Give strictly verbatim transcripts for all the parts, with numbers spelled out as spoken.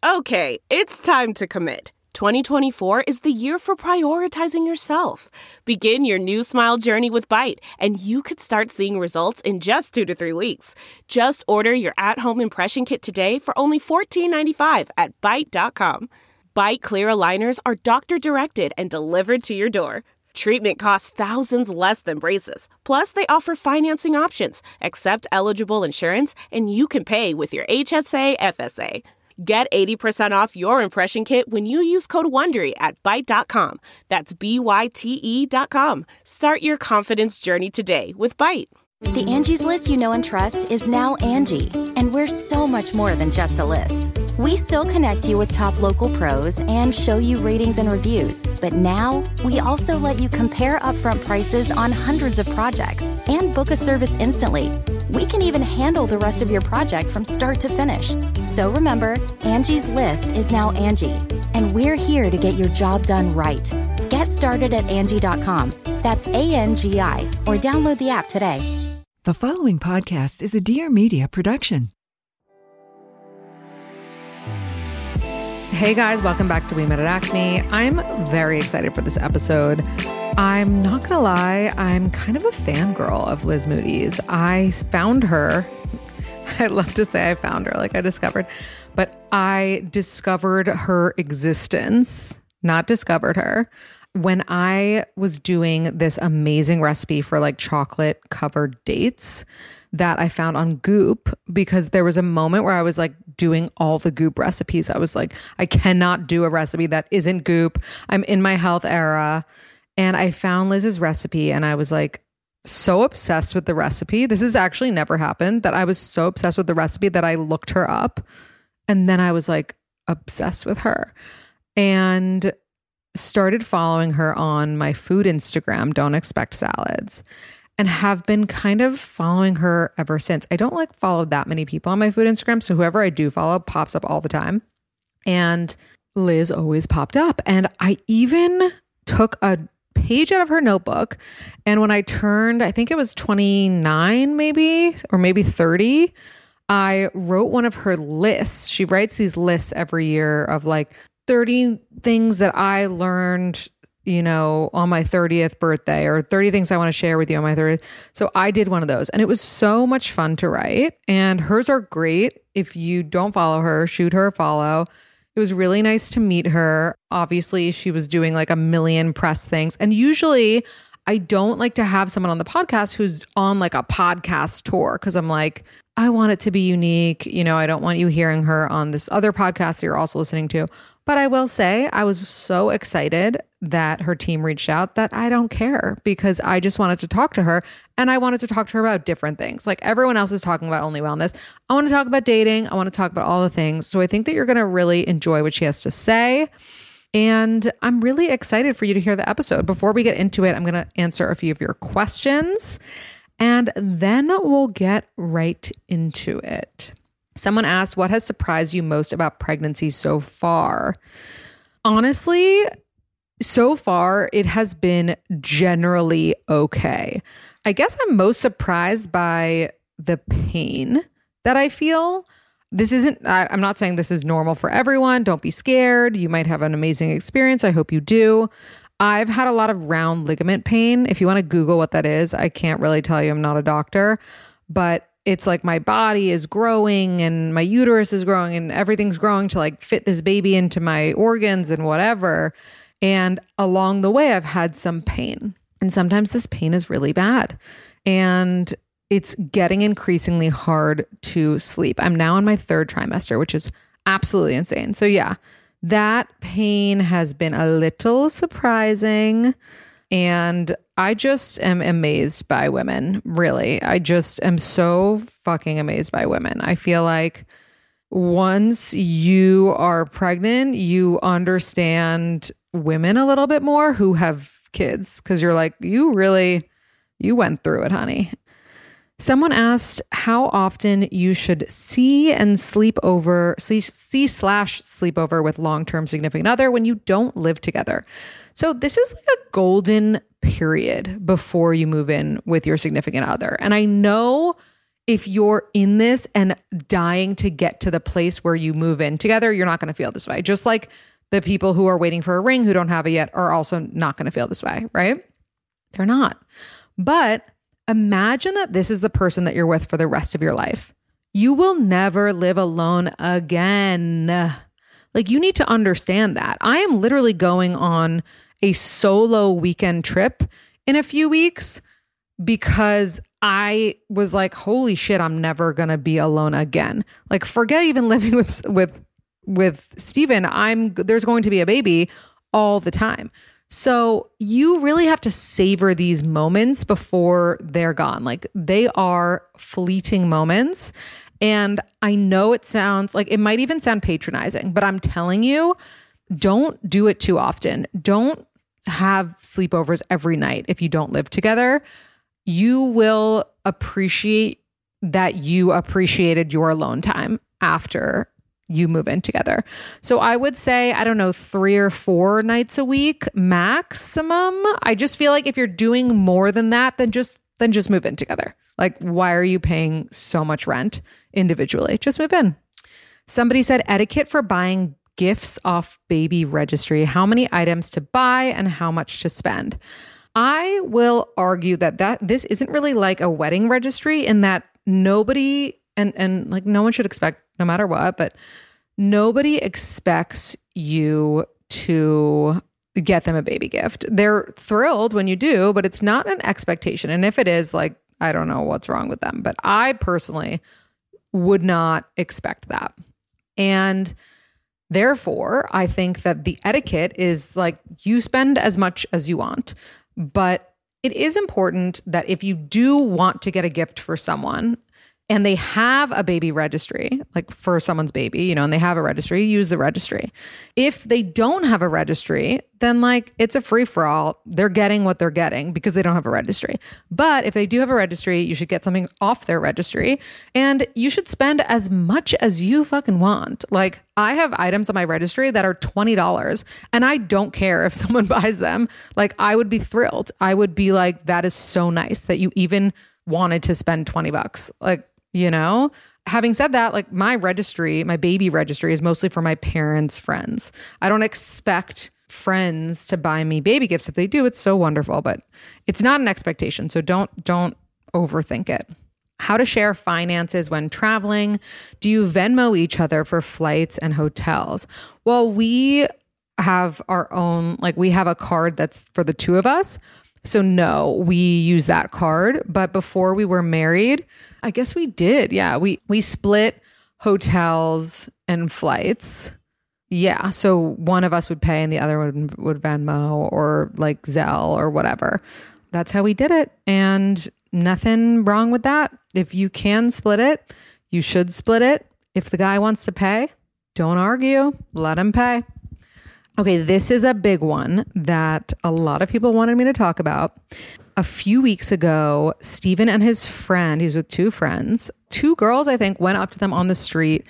Okay, it's time to commit. twenty twenty-four is the year for prioritizing yourself. Begin your new smile journey with Byte, and you could start seeing results in just two to three weeks. Just order your at-home impression kit today for only fourteen ninety-five at byte dot com. Byte Clear aligners are doctor-directed and delivered to your door. Treatment costs thousands less than braces. Plus, they offer financing options, accept eligible insurance, and you can pay with your H S A F S A. Get eighty percent off your impression kit when you use code WONDERY at byte dot com. That's B Y T E dot com. Start your confidence journey today with Byte. The Angie's List you know and trust is now Angie, and we're so much more than just a list. We still connect you with top local pros and show you ratings and reviews, but now we also let you compare upfront prices on hundreds of projects and book a service instantly. We can even handle the rest of your project from start to finish. So remember, Angie's List is now Angie, and we're here to get your job done right. Get started at Angie dot com. That's A N G I, or download the app today. The following podcast is a Dear Media production. Hey guys, welcome back to We Met at Acme. I'm very excited for this episode. I'm not gonna lie, I'm kind of a fangirl of Liz Moody's. I found her. I love to say I found her, like I discovered, but I discovered her existence, not discovered her, when I was doing this amazing recipe for like chocolate covered dates that I found on Goop, because there was a moment where I was like doing all the Goop recipes. I was like, I cannot do a recipe that isn't Goop. I'm in my health era. And I found Liz's recipe and I was like so obsessed with the recipe. This has actually never happened, that I was so obsessed with the recipe that I looked her up and then I was like obsessed with her and started following her on my food Instagram, Don't Expect Salads, and have been kind of following her ever since. I don't like follow that many people on my food Instagram, so whoever I do follow pops up all the time. And Liz always popped up. And I even took a page out of her notebook, and when I turned, I think it was twenty-nine maybe, or maybe thirty, I wrote one of her lists. She writes these lists every year of like thirty things that I learned, you know, on my thirtieth birthday, or thirty things I want to share with you on my thirtieth. So I did one of those and it was so much fun to write, and hers are great. If you don't follow her, shoot her a follow. It was really nice to meet her. Obviously, she was doing like a million press things. And usually I don't like to have someone on the podcast who's on like a podcast tour, because I'm like, I want it to be unique. You know, I don't want you hearing her on this other podcast that you're also listening to. But I will say I was so excited that her team reached out that I don't care, because I just wanted to talk to her, and I wanted to talk to her about different things. Like everyone else is talking about only wellness. I want to talk about dating. I want to talk about all the things. So I think that you're going to really enjoy what she has to say. And I'm really excited for you to hear the episode. Before we get into it, I'm going to answer a few of your questions, and then we'll get right into it. Someone asked, what has surprised you most about pregnancy so far? Honestly, so far, it has been generally okay. I guess I'm most surprised by the pain that I feel. This isn't, I, I'm not saying this is normal for everyone. Don't be scared. You might have an amazing experience. I hope you do. I've had a lot of round ligament pain. If you want to Google what that is, I can't really tell you. I'm not a doctor, but it's like my body is growing and my uterus is growing and everything's growing to like fit this baby into my organs and whatever. And along the way, I've had some pain. And sometimes this pain is really bad. And it's getting increasingly hard to sleep. I'm now in my third trimester, which is absolutely insane. So yeah, that pain has been a little surprising. And I just am amazed by women, really. I just am so fucking amazed by women. I feel like once you are pregnant, you understand women a little bit more who have kids, because you're like, you really, you went through it, honey. Someone asked how often you should see and sleep over, see, see slash sleep over with long-term significant other when you don't live together. So this is like a golden period before you move in with your significant other. And I know if you're in this and dying to get to the place where you move in together, you're not going to feel this way. Just like the people who are waiting for a ring who don't have it yet are also not going to feel this way, right? They're not. But imagine that this is the person that you're with for the rest of your life. You will never live alone again. Like, you need to understand that. I am literally going on a solo weekend trip in a few weeks because I was like, holy shit, I'm never going to be alone again. Like, forget even living with, with, with Steven. I'm, there's going to be a baby all the time. So you really have to savor these moments before they're gone. Like, they are fleeting moments. And I know it sounds like, it might even sound patronizing, but I'm telling you, don't do it too often. Don't have sleepovers every night if you don't live together. You will appreciate that you appreciated your alone time after you move in together. So I would say, I don't know, three or four nights a week maximum. I just feel like if you're doing more than that, then just then just move in together. Like, why are you paying so much rent individually? Just move in. Somebody said etiquette for buying gifts off baby registry. How many items to buy and how much to spend? I will argue that, that this isn't really like a wedding registry in that nobody, and, and like no one should expect no matter what, but nobody expects you to get them a baby gift. They're thrilled when you do, but it's not an expectation. And if it is, like, I don't know what's wrong with them, but I personally would not expect that. And therefore, I think that the etiquette is like, you spend as much as you want, but it is important that if you do want to get a gift for someone and they have a baby registry, like for someone's baby, you know, and they have a registry, use the registry. If they don't have a registry, then like it's a free for all. They're getting what they're getting because they don't have a registry. But if they do have a registry, you should get something off their registry and you should spend as much as you fucking want. Like, I have items on my registry that are twenty dollars and I don't care if someone buys them. Like, I would be thrilled. I would be like, that is so nice that you even wanted to spend twenty bucks. Like, you know, having said that, like, my registry, my baby registry is mostly for my parents' friends. I don't expect friends to buy me baby gifts. If they do, it's so wonderful, but it's not an expectation. So don't, don't overthink it. How to share finances when traveling. Do you Venmo each other for flights and hotels? Well, we have our own, like, we have a card that's for the two of us. So no, we use that card. But before we were married, I guess we did. Yeah, we we split hotels and flights. Yeah, so one of us would pay and the other would would Venmo or like Zelle or whatever. That's how we did it, and nothing wrong with that. If you can split it, you should split it. If the guy wants to pay, don't argue. Let him pay. Okay, this is a big one that a lot of people wanted me to talk about. A few weeks ago, Steven and his friend, he's with two friends, two girls, I think, went up to them on the street.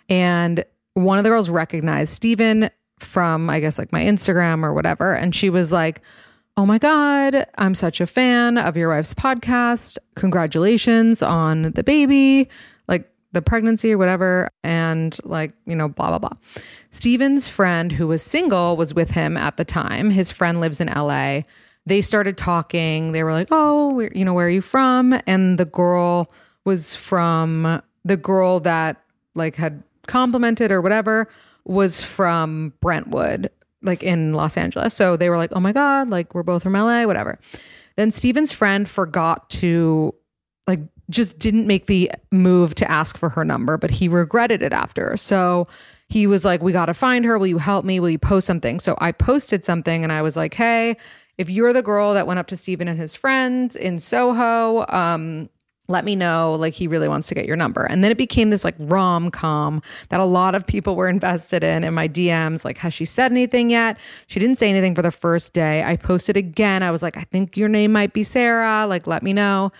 And one of the girls recognized Steven from, I guess, like my Instagram or whatever. And she was like, oh my God, I'm such a fan of your wife's podcast. Congratulations on the baby, like the pregnancy or whatever. And like, you know, blah, blah, blah. Steven's friend, who was single, was with him at the time. His friend lives in L A. They started talking. They were like, oh, where, you know, where are you from? And the girl was from, the girl that like had complimented or whatever was from Brentwood, like in Los Angeles. So they were like, oh my God, like we're both from L A, whatever. Then Steven's friend forgot to, like, just didn't make the move to ask for her number, but he regretted it after. So he was like, we got to find her. Will you help me? Will you post something? So I posted something and I was like, hey, if you're the girl that went up to Steven and his friends in Soho, um, let me know. Like, he really wants to get your number. And then it became this like rom-com that a lot of people were invested in in my D Ms. Like, has she said anything yet? She didn't say anything for the first day. I posted again. I was like, I think your name might be Sarah. Like, let me know.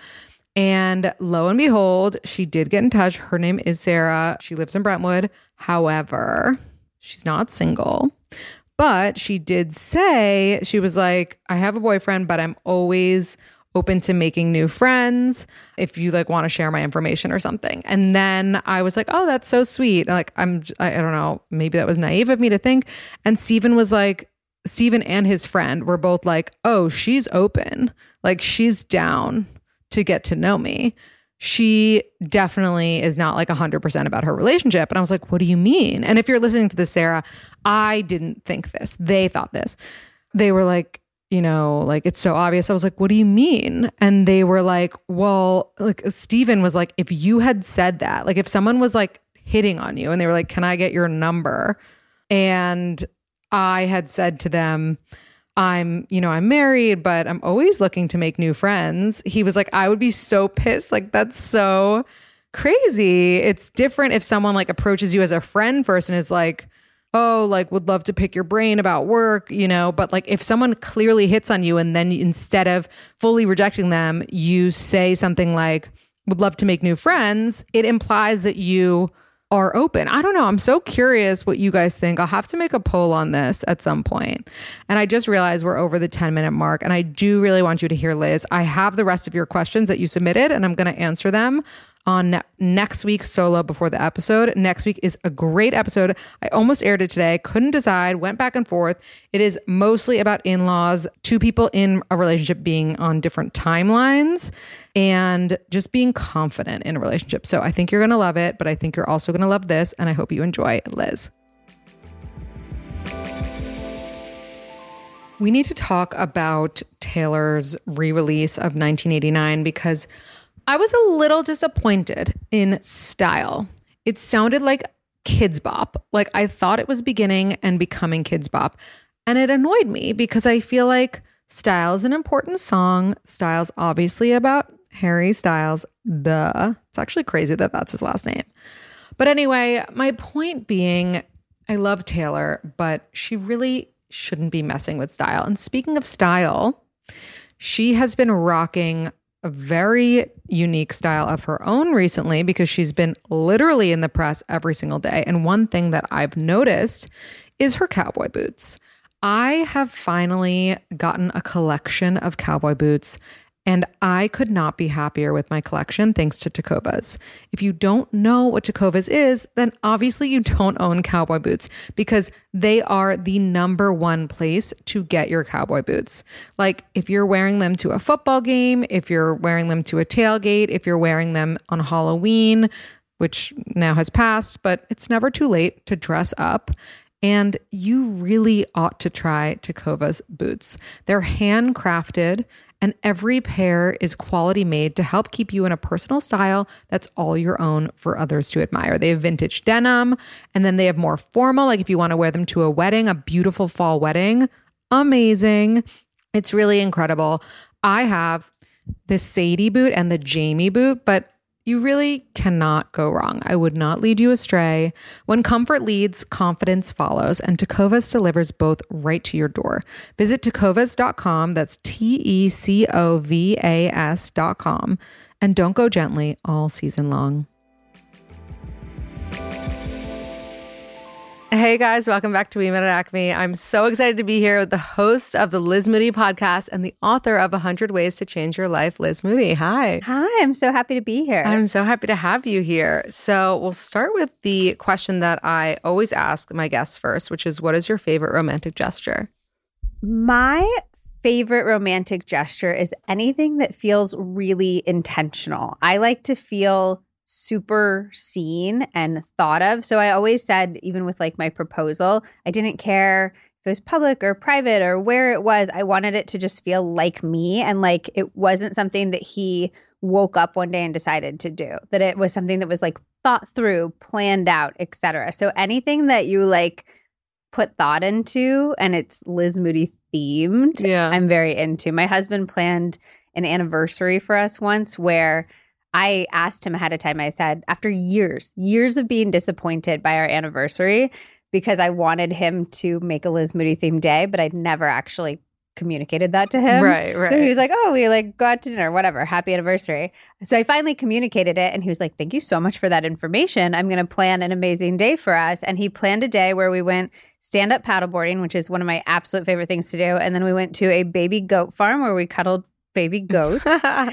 And lo and behold, she did get in touch. Her name is Sarah. She lives in Brentwood. However, she's not single. But she did say, she was like, I have a boyfriend, but I'm always open to making new friends if you like want to share my information or something. And then I was like, oh, that's so sweet. Like, I'm, I, I don't know, maybe that was naive of me to think. And Steven was like, Steven and his friend were both like, oh, she's open. Like, she's down to get to know me. She definitely is not like one hundred percent about her relationship. And I was like, what do you mean? And if you're listening to this, Sarah, I didn't think this. They thought this. They were like, you know, like, it's so obvious. I was like, what do you mean? And they were like, well, like Steven was like, if you had said that, like if someone was like hitting on you and they were like, can I get your number? And I had said to them, I'm, you know, I'm married, but I'm always looking to make new friends. He was like, I would be so pissed. Like, that's so crazy. It's different if someone like approaches you as a friend first and is like, oh, like would love to pick your brain about work, you know, but like if someone clearly hits on you and then instead of fully rejecting them, you say something like, would love to make new friends, it implies that you are open. I don't know. I'm so curious what you guys think. I'll have to make a poll on this at some point. And I just realized we're over the ten minute mark and I do really want you to hear Liz. I have the rest of your questions that you submitted and I'm going to answer them on ne- next week's solo before the episode. Next week is a great episode. I almost aired it today. Couldn't decide, went back and forth. It is mostly about in-laws, two people in a relationship being on different timelines and just being confident in a relationship. So I think you're going to love it, but I think you're also going to love this. And I hope you enjoy Liz. We need to talk about Taylor's re-release of nineteen eighty-nine because I was a little disappointed in style. It sounded like Kidz Bop. Like I thought it was beginning and becoming Kidz Bop. And it annoyed me because I feel like Style is an important song. Styles obviously about Harry Styles. Duh. It's actually crazy that that's his last name. But anyway, my point being, I love Taylor, but she really shouldn't be messing with style. And speaking of style, she has been rocking a very unique style of her own recently because she's been literally in the press every single day. And one thing that I've noticed is her cowboy boots. I have finally gotten a collection of cowboy boots and I could not be happier with my collection thanks to Tecovas. If you don't know what Tecovas is, then obviously you don't own cowboy boots because they are the number one place to get your cowboy boots. Like if you're wearing them to a football game, if you're wearing them to a tailgate, if you're wearing them on Halloween, which now has passed, but it's never too late to dress up. And you really ought to try Tecovas boots. They're handcrafted and every pair is quality made to help keep you in a personal style that's all your own for others to admire. They have vintage denim and then they have more formal, like if you want to wear them to a wedding, a beautiful fall wedding, amazing. It's really incredible. I have the Sadie boot and the Jamie boot, but you really cannot go wrong. I would not lead you astray. When comfort leads, confidence follows, and Tecovas delivers both right to your door. Visit tecovas dot com, that's T E C O V A S dot com, and don't go gently all season long. Hey guys, welcome back to We Met at Acme. I'm so excited to be here with the host of the Liz Moody podcast and the author of one hundred Ways to Change Your Life, Liz Moody. Hi. Hi, I'm so happy to be here. I'm so happy to have you here. So we'll start with the question that I always ask my guests first, which is, what is your favorite romantic gesture? My favorite romantic gesture is anything that feels really intentional. I like to feel super seen and thought of. So I always said, even with like my proposal, I didn't care if it was public or private or where it was. I wanted it to just feel like me and like it wasn't something that he woke up one day and decided to do, that it was something that was like thought through, planned out, et cetera. So anything that you like put thought into and it's Liz Moody themed, yeah, I'm very into. My husband planned an anniversary for us once where I asked him ahead of time. I said, after years, years of being disappointed by our anniversary, because I wanted him to make a Liz Moody themed day, but I'd never actually communicated that to him. Right, right. So he was like, oh, we like go out to dinner, whatever, happy anniversary. So I finally communicated it and he was like, thank you so much for that information. I'm going to plan an amazing day for us. And he planned a day where we went stand-up paddleboarding, which is one of my absolute favorite things to do. And then we went to a baby goat farm where we cuddled baby goats.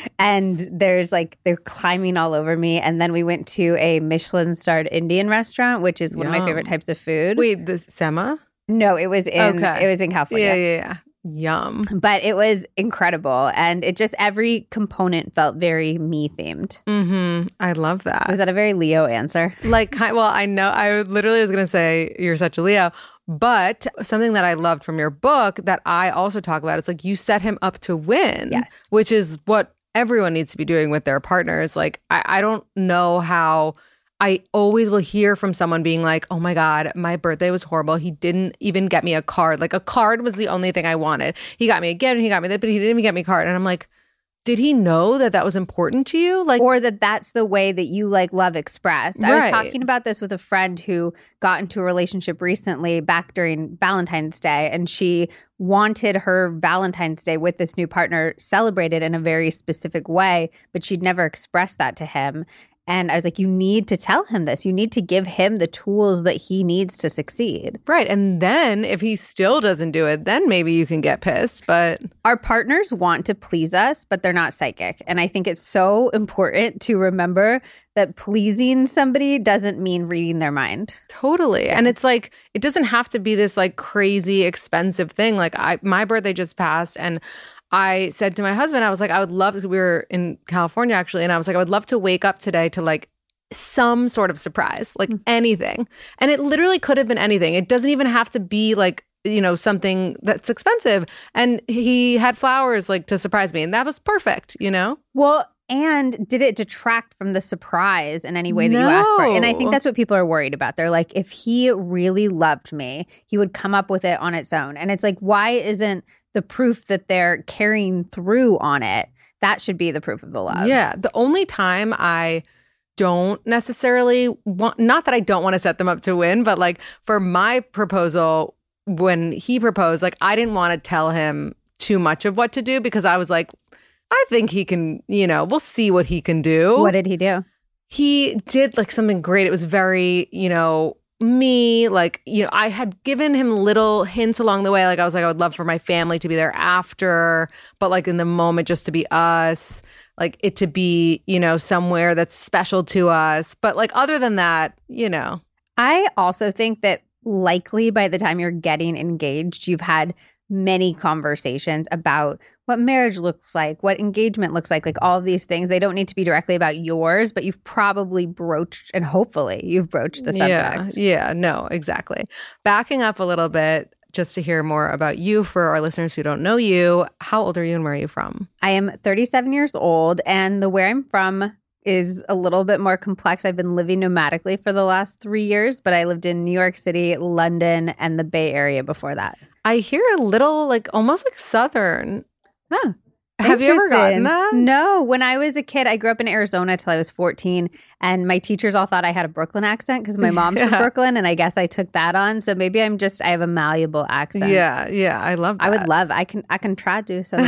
And there's like, they're climbing all over me. And then we went to a Michelin-starred Indian restaurant, which is one Yum. of my favorite types of food. Wait, the Sema? No, it was in Okay. it was in California. Yeah, yeah, yeah. Yum. But it was incredible. And it just, every component felt very me themed. Mm-hmm. I love that. Was that a very Leo answer? Like, ki- well, I know, I literally was going to say you're such a Leo, but something that I loved from your book that I also talk about, it's like you set him up to win, Yes. which is what everyone needs to be doing with their partners. Like, I, I don't know how I always will hear from someone being like, oh my God, my birthday was horrible. He didn't even get me a card. Like, a card was the only thing I wanted. He got me a gift and he got me that, but he didn't even get me a card. And I'm like, did he know that that was important to you? Like, Or that that's the way that you like love expressed. I was Right. talking about this with a friend who got into a relationship recently back during Valentine's Day, and she wanted her Valentine's Day with this new partner celebrated in a very specific way, but she'd never expressed that to him. And I was like, you need to tell him this. You need to give him the tools that he needs to succeed. right. And then if he still doesn't do it, then maybe you can get pissed. But Our partners want to please us, but they're not psychic. And I think it's so important to remember that pleasing somebody doesn't mean reading their mind. totally. And it's like, it doesn't have to be this like crazy expensive thing. Like, I, my birthday just passed and I said to my husband, I was like, I would love to, we were in California actually. And I was like, I would love to wake up today to like some sort of surprise, like anything. And it literally could have been anything. It doesn't even have to be like, you know, something that's expensive. And he had flowers like to surprise me. And that was perfect, you know? Well, and did it detract from the surprise in any way that you asked for it? And I think No. that's what people are worried about. They're like, if he really loved me, he would come up with it on its own. And it's like, why isn't the proof that they're carrying through on it? That should be the proof of the love. Yeah. The only time I don't necessarily want, not that I don't want to set them up to win, but like for my proposal, when he proposed, like I didn't want to tell him too much of what to do because I was like, I think he can, you know, we'll see what he can do. What did he do? He did like something great. It was very, you know, me, like, you know, I had given him little hints along the way. Like I was like, I would love for my family to be there after, but like in the moment just to be us, like it to be, you know, somewhere that's special to us. But like other than that, you know. I also think that likely by the time you're getting engaged, you've had many conversations about what marriage looks like, what engagement looks like, like all of these things. They don't need to be directly about yours, but you've probably broached, and hopefully you've broached the subject. Yeah, yeah, no, exactly. Backing up a little bit, just to hear more about you for our listeners who don't know you, how old are you and where are you from? I am thirty-seven years old, and the where I'm from is a little bit more complex. I've been living nomadically for the last three years, but I lived in New York City, London, and the Bay Area before that. I hear a little like almost like Southern. Huh. Have you ever gotten Interesting. that? No. When I was a kid, I grew up in Arizona till I was fourteen, and my teachers all thought I had a Brooklyn accent because my mom's Yeah. from Brooklyn, and I guess I took that on. So maybe I'm just, I have a malleable accent. Yeah, yeah, I love that. I would love, I can I can try to do something.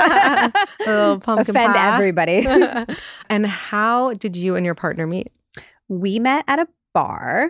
a little pumpkin Offend pie. everybody. And how did you and your partner meet? We met at a bar,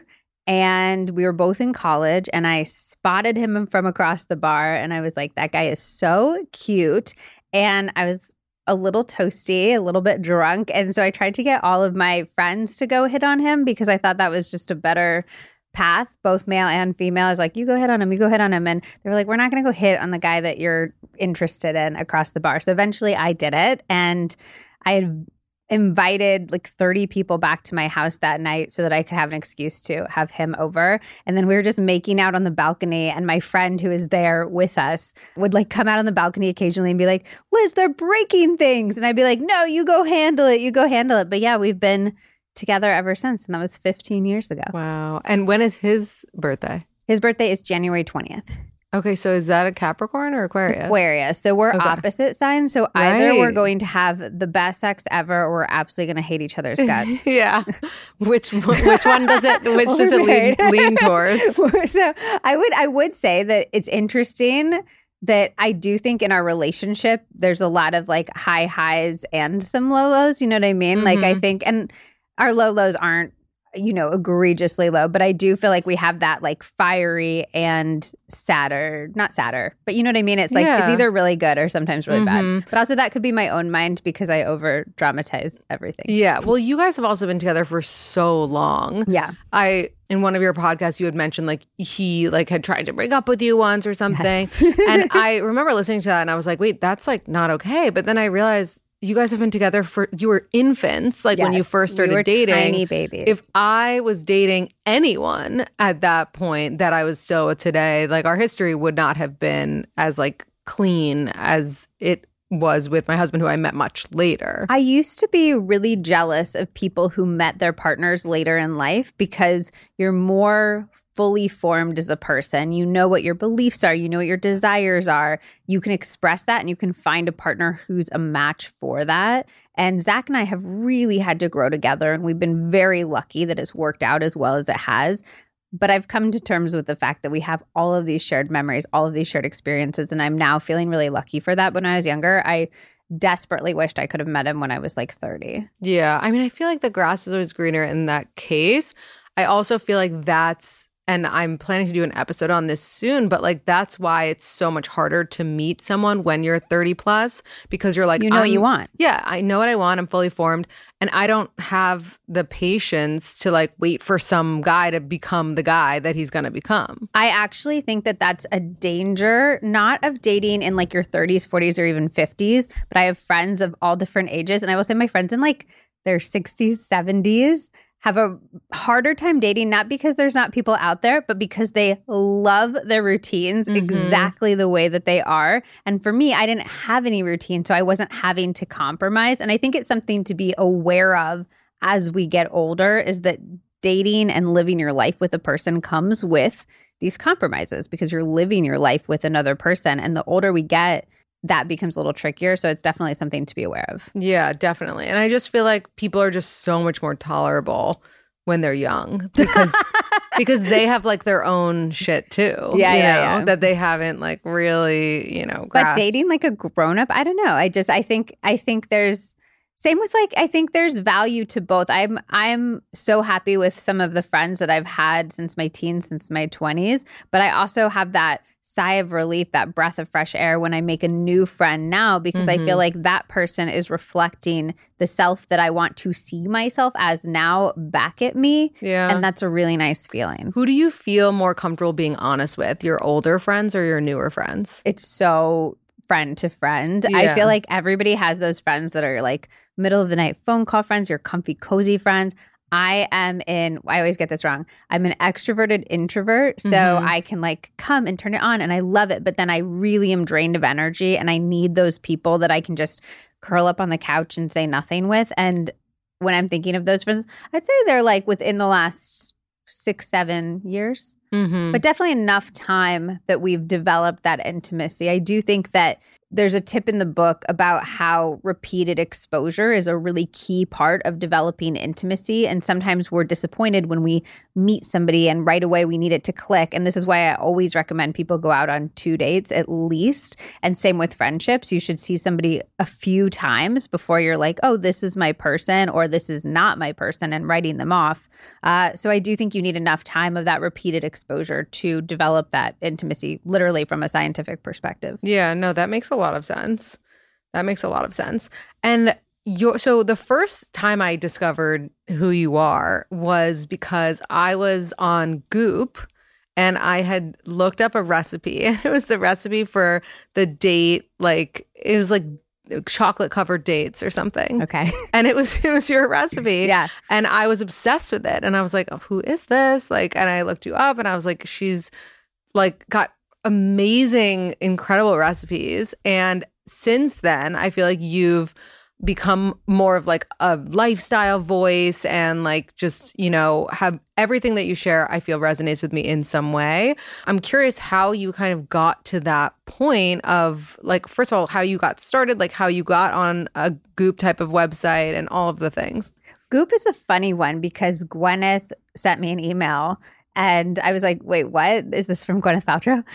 and we were both in college, and I spotted him from across the bar, and I was like, that guy is so cute. And I was a little toasty, a little bit drunk. And so I tried to get all of my friends to go hit on him because I thought that was just a better path, both male and female. I was like, you go hit on him, you go hit on him. And they were like, we're not going to go hit on the guy that you're interested in across the bar. So eventually I did it. And I had invited like thirty people back to my house that night so that I could have an excuse to have him over. And then we were just making out on the balcony, and my friend who is there with us would like come out on the balcony occasionally and be like, Liz, they're breaking things. And I'd be like, no, you go handle it. You go handle it. But yeah, we've been together ever since. And that was fifteen years ago. Wow. And when is his birthday? His birthday is January twentieth. Okay, so is that a Capricorn or Aquarius? Aquarius. So we're Okay. opposite signs. So either Right. we're going to have the best sex ever, or we're absolutely going to hate each other's guts. Yeah. Which one- which one does it which does it lean, Right. lean towards? So I would I would say that it's interesting that I do think in our relationship there's a lot of like high highs and some low lows. You know what I mean? Like I Mhm. think, and our low lows aren't you know, egregiously low. But I do feel like we have that like fiery and sadder, not sadder, but you know what I mean? It's like, Yeah. it's either really good or sometimes really Mhm. bad. But also that could be my own mind because I over dramatize everything. Yeah. Well, you guys have also been together for so long. Yeah. I in one of your podcasts you had mentioned like he like had tried to break up with you once or something. And I remember listening to that and I was like, wait, that's like not okay. But then I realized you guys have been together for you were infants, like when Yes. you first started we were dating. Tiny babies. If I was dating anyone at that point that I was still with today, like our history would not have been as like clean as it was with my husband, who I met much later. I used to be really jealous of people who met their partners later in life because you're more fully formed as a person. You know what your beliefs are. You know what your desires are. You can express that and you can find a partner who's a match for that. And Zach and I have really had to grow together, and we've been very lucky that it's worked out as well as it has. But I've come to terms with the fact that we have all of these shared memories, all of these shared experiences, and I'm now feeling really lucky for that. When I was younger, I desperately wished I could have met him when I was like thirty. Yeah. I mean, I feel like the grass is always greener in that case. I also feel like that's, and I'm planning to do an episode on this soon, but like that's why it's so much harder to meet someone when you're thirty plus, because you're like, You know what I'm- you want. Yeah, I know what I want. I'm fully formed. And I don't have the patience to like wait for some guy to become the guy that he's going to become. I actually think that that's a danger, not of dating in like your thirties, forties, or even fifties, but I have friends of all different ages. And I will say my friends in like their sixties, seventies have a harder time dating, not because there's not people out there, but because they love their routines Mhm. exactly the way that they are. And for me, I didn't have any routine, so I wasn't having to compromise. And I think it's something to be aware of as we get older, is that dating and living your life with a person comes with these compromises because you're living your life with another person. And the older we get, that becomes a little trickier. So it's definitely something to be aware of. Yeah, definitely. And I just feel like people are just so much more tolerable when they're young because because they have like their own shit too. Yeah, you yeah, know, yeah. that they haven't like really, you know, But grasped. dating like a grown up, I don't know. I just I think I think there's same with like I think there's value to both. I'm I'm so happy with some of the friends that I've had since my teens, since my twenties, but I also have that sigh of relief, that breath of fresh air when I make a new friend now, because I feel like that person is reflecting the self that I want to see myself as now back at me. Yeah. And that's a really nice feeling. Who do you feel more comfortable being honest with? Your older friends or your newer friends? It's so friend to friend. I Yeah. feel like everybody has those friends that are like middle of the night phone call friends, your comfy, cozy friends. I am in, I always get this wrong. I'm an extroverted introvert. So Mhm. I can like come and turn it on and I love it. But then I really am drained of energy and I need those people that I can just curl up on the couch and say nothing with. And when I'm thinking of those friends, I'd say they're like within the last six, seven years. Mm-hmm. But definitely enough time that we've developed that intimacy. I do think that there's a tip in the book about how repeated exposure is a really key part of developing intimacy. And sometimes we're disappointed when we meet somebody and right away we need it to click. And this is why I always recommend people go out on two dates at least. And same with friendships. You should see somebody a few times before you're like, oh, this is my person or this is not my person, and writing them off. Uh, so I do think you need enough time of that repeated exposure to develop that intimacy, literally from a scientific perspective. Yeah, no, that makes a lot of sense. That makes a lot of sense. And your so the first time I discovered who you are was because I was on Goop and I had looked up a recipe. It was the recipe for the date, like it was like chocolate covered dates or something. Okay. And it was it was your recipe. Yeah. And I was obsessed with it. And I was like, oh, who is this? Like, and I looked you up and I was like, she's like got amazing, incredible recipes. And since then, I feel like you've become more of like a lifestyle voice and like just, you know, have everything that you share, I feel resonates with me in some way. I'm curious how you kind of got to that point of like, first of all, how you got started, like how you got on a Goop type of website and all of the things. Goop is a funny one because Gwyneth sent me an email And I was like, wait, what? Is this from Gwyneth Paltrow?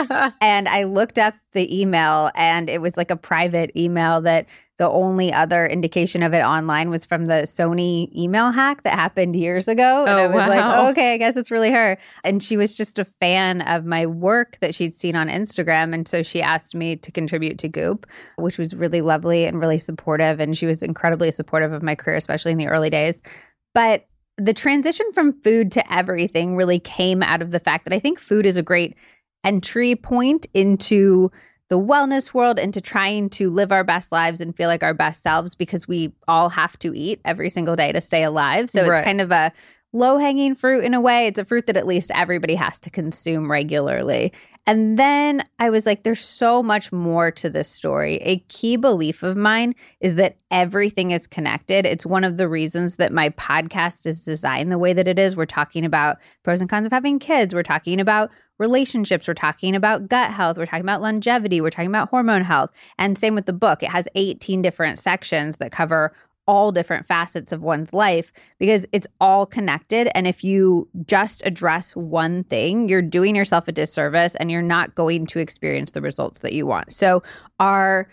And I looked up the email, and it was like a private email that the only other indication of it online was from the Sony email hack that happened years ago. And oh, I was wow. like, oh, okay, I guess it's really her. And she was just a fan of my work that she'd seen on Instagram. And so she asked me to contribute to Goop, which was really lovely and really supportive. And she was incredibly supportive of my career, especially in the early days. But the transition from food to everything really came out of the fact that I think food is a great entry point into the wellness world, into trying to live our best lives and feel like our best selves, because we all have to eat every single day to stay alive. So Right. it's kind of a low-hanging fruit in a way. It's a fruit that at least everybody has to consume regularly. And then I was like, there's so much more to this story. A key belief of mine is that everything is connected. It's one of the reasons that my podcast is designed the way that it is. We're talking about pros and cons of having kids. We're talking about relationships. We're talking about gut health. We're talking about longevity. We're talking about hormone health. And same with the book. It has eighteen different sections that cover all different facets of one's life, because it's all connected. And if you just address one thing, you're doing yourself a disservice and you're not going to experience the results that you want. So our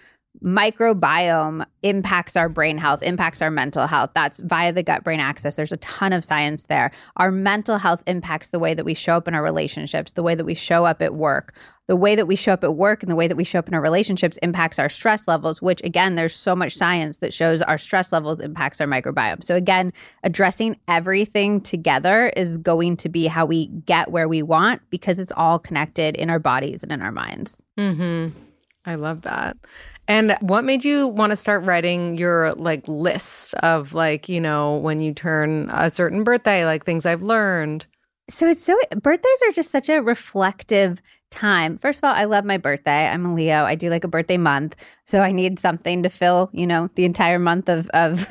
microbiome impacts our brain health, impacts our mental health. That's via the gut-brain axis. There's a ton of science there. Our mental health impacts the way that we show up in our relationships, the way that we show up at work. The way that we show up at work and the way that we show up in our relationships impacts our stress levels, which, again, there's so much science that shows our stress levels impacts our microbiome. So, again, addressing everything together is going to be how we get where we want, because it's all connected in our bodies and in our minds. Mm-hmm. I love that. And what made you want to start writing your like lists of like, you know, when you turn a certain birthday, like things I've learned? So it's so, birthdays are just such a reflective time. First of all, I love my birthday. I'm a Leo. I do like a birthday month. So I need something to fill, you know, the entire month of, of,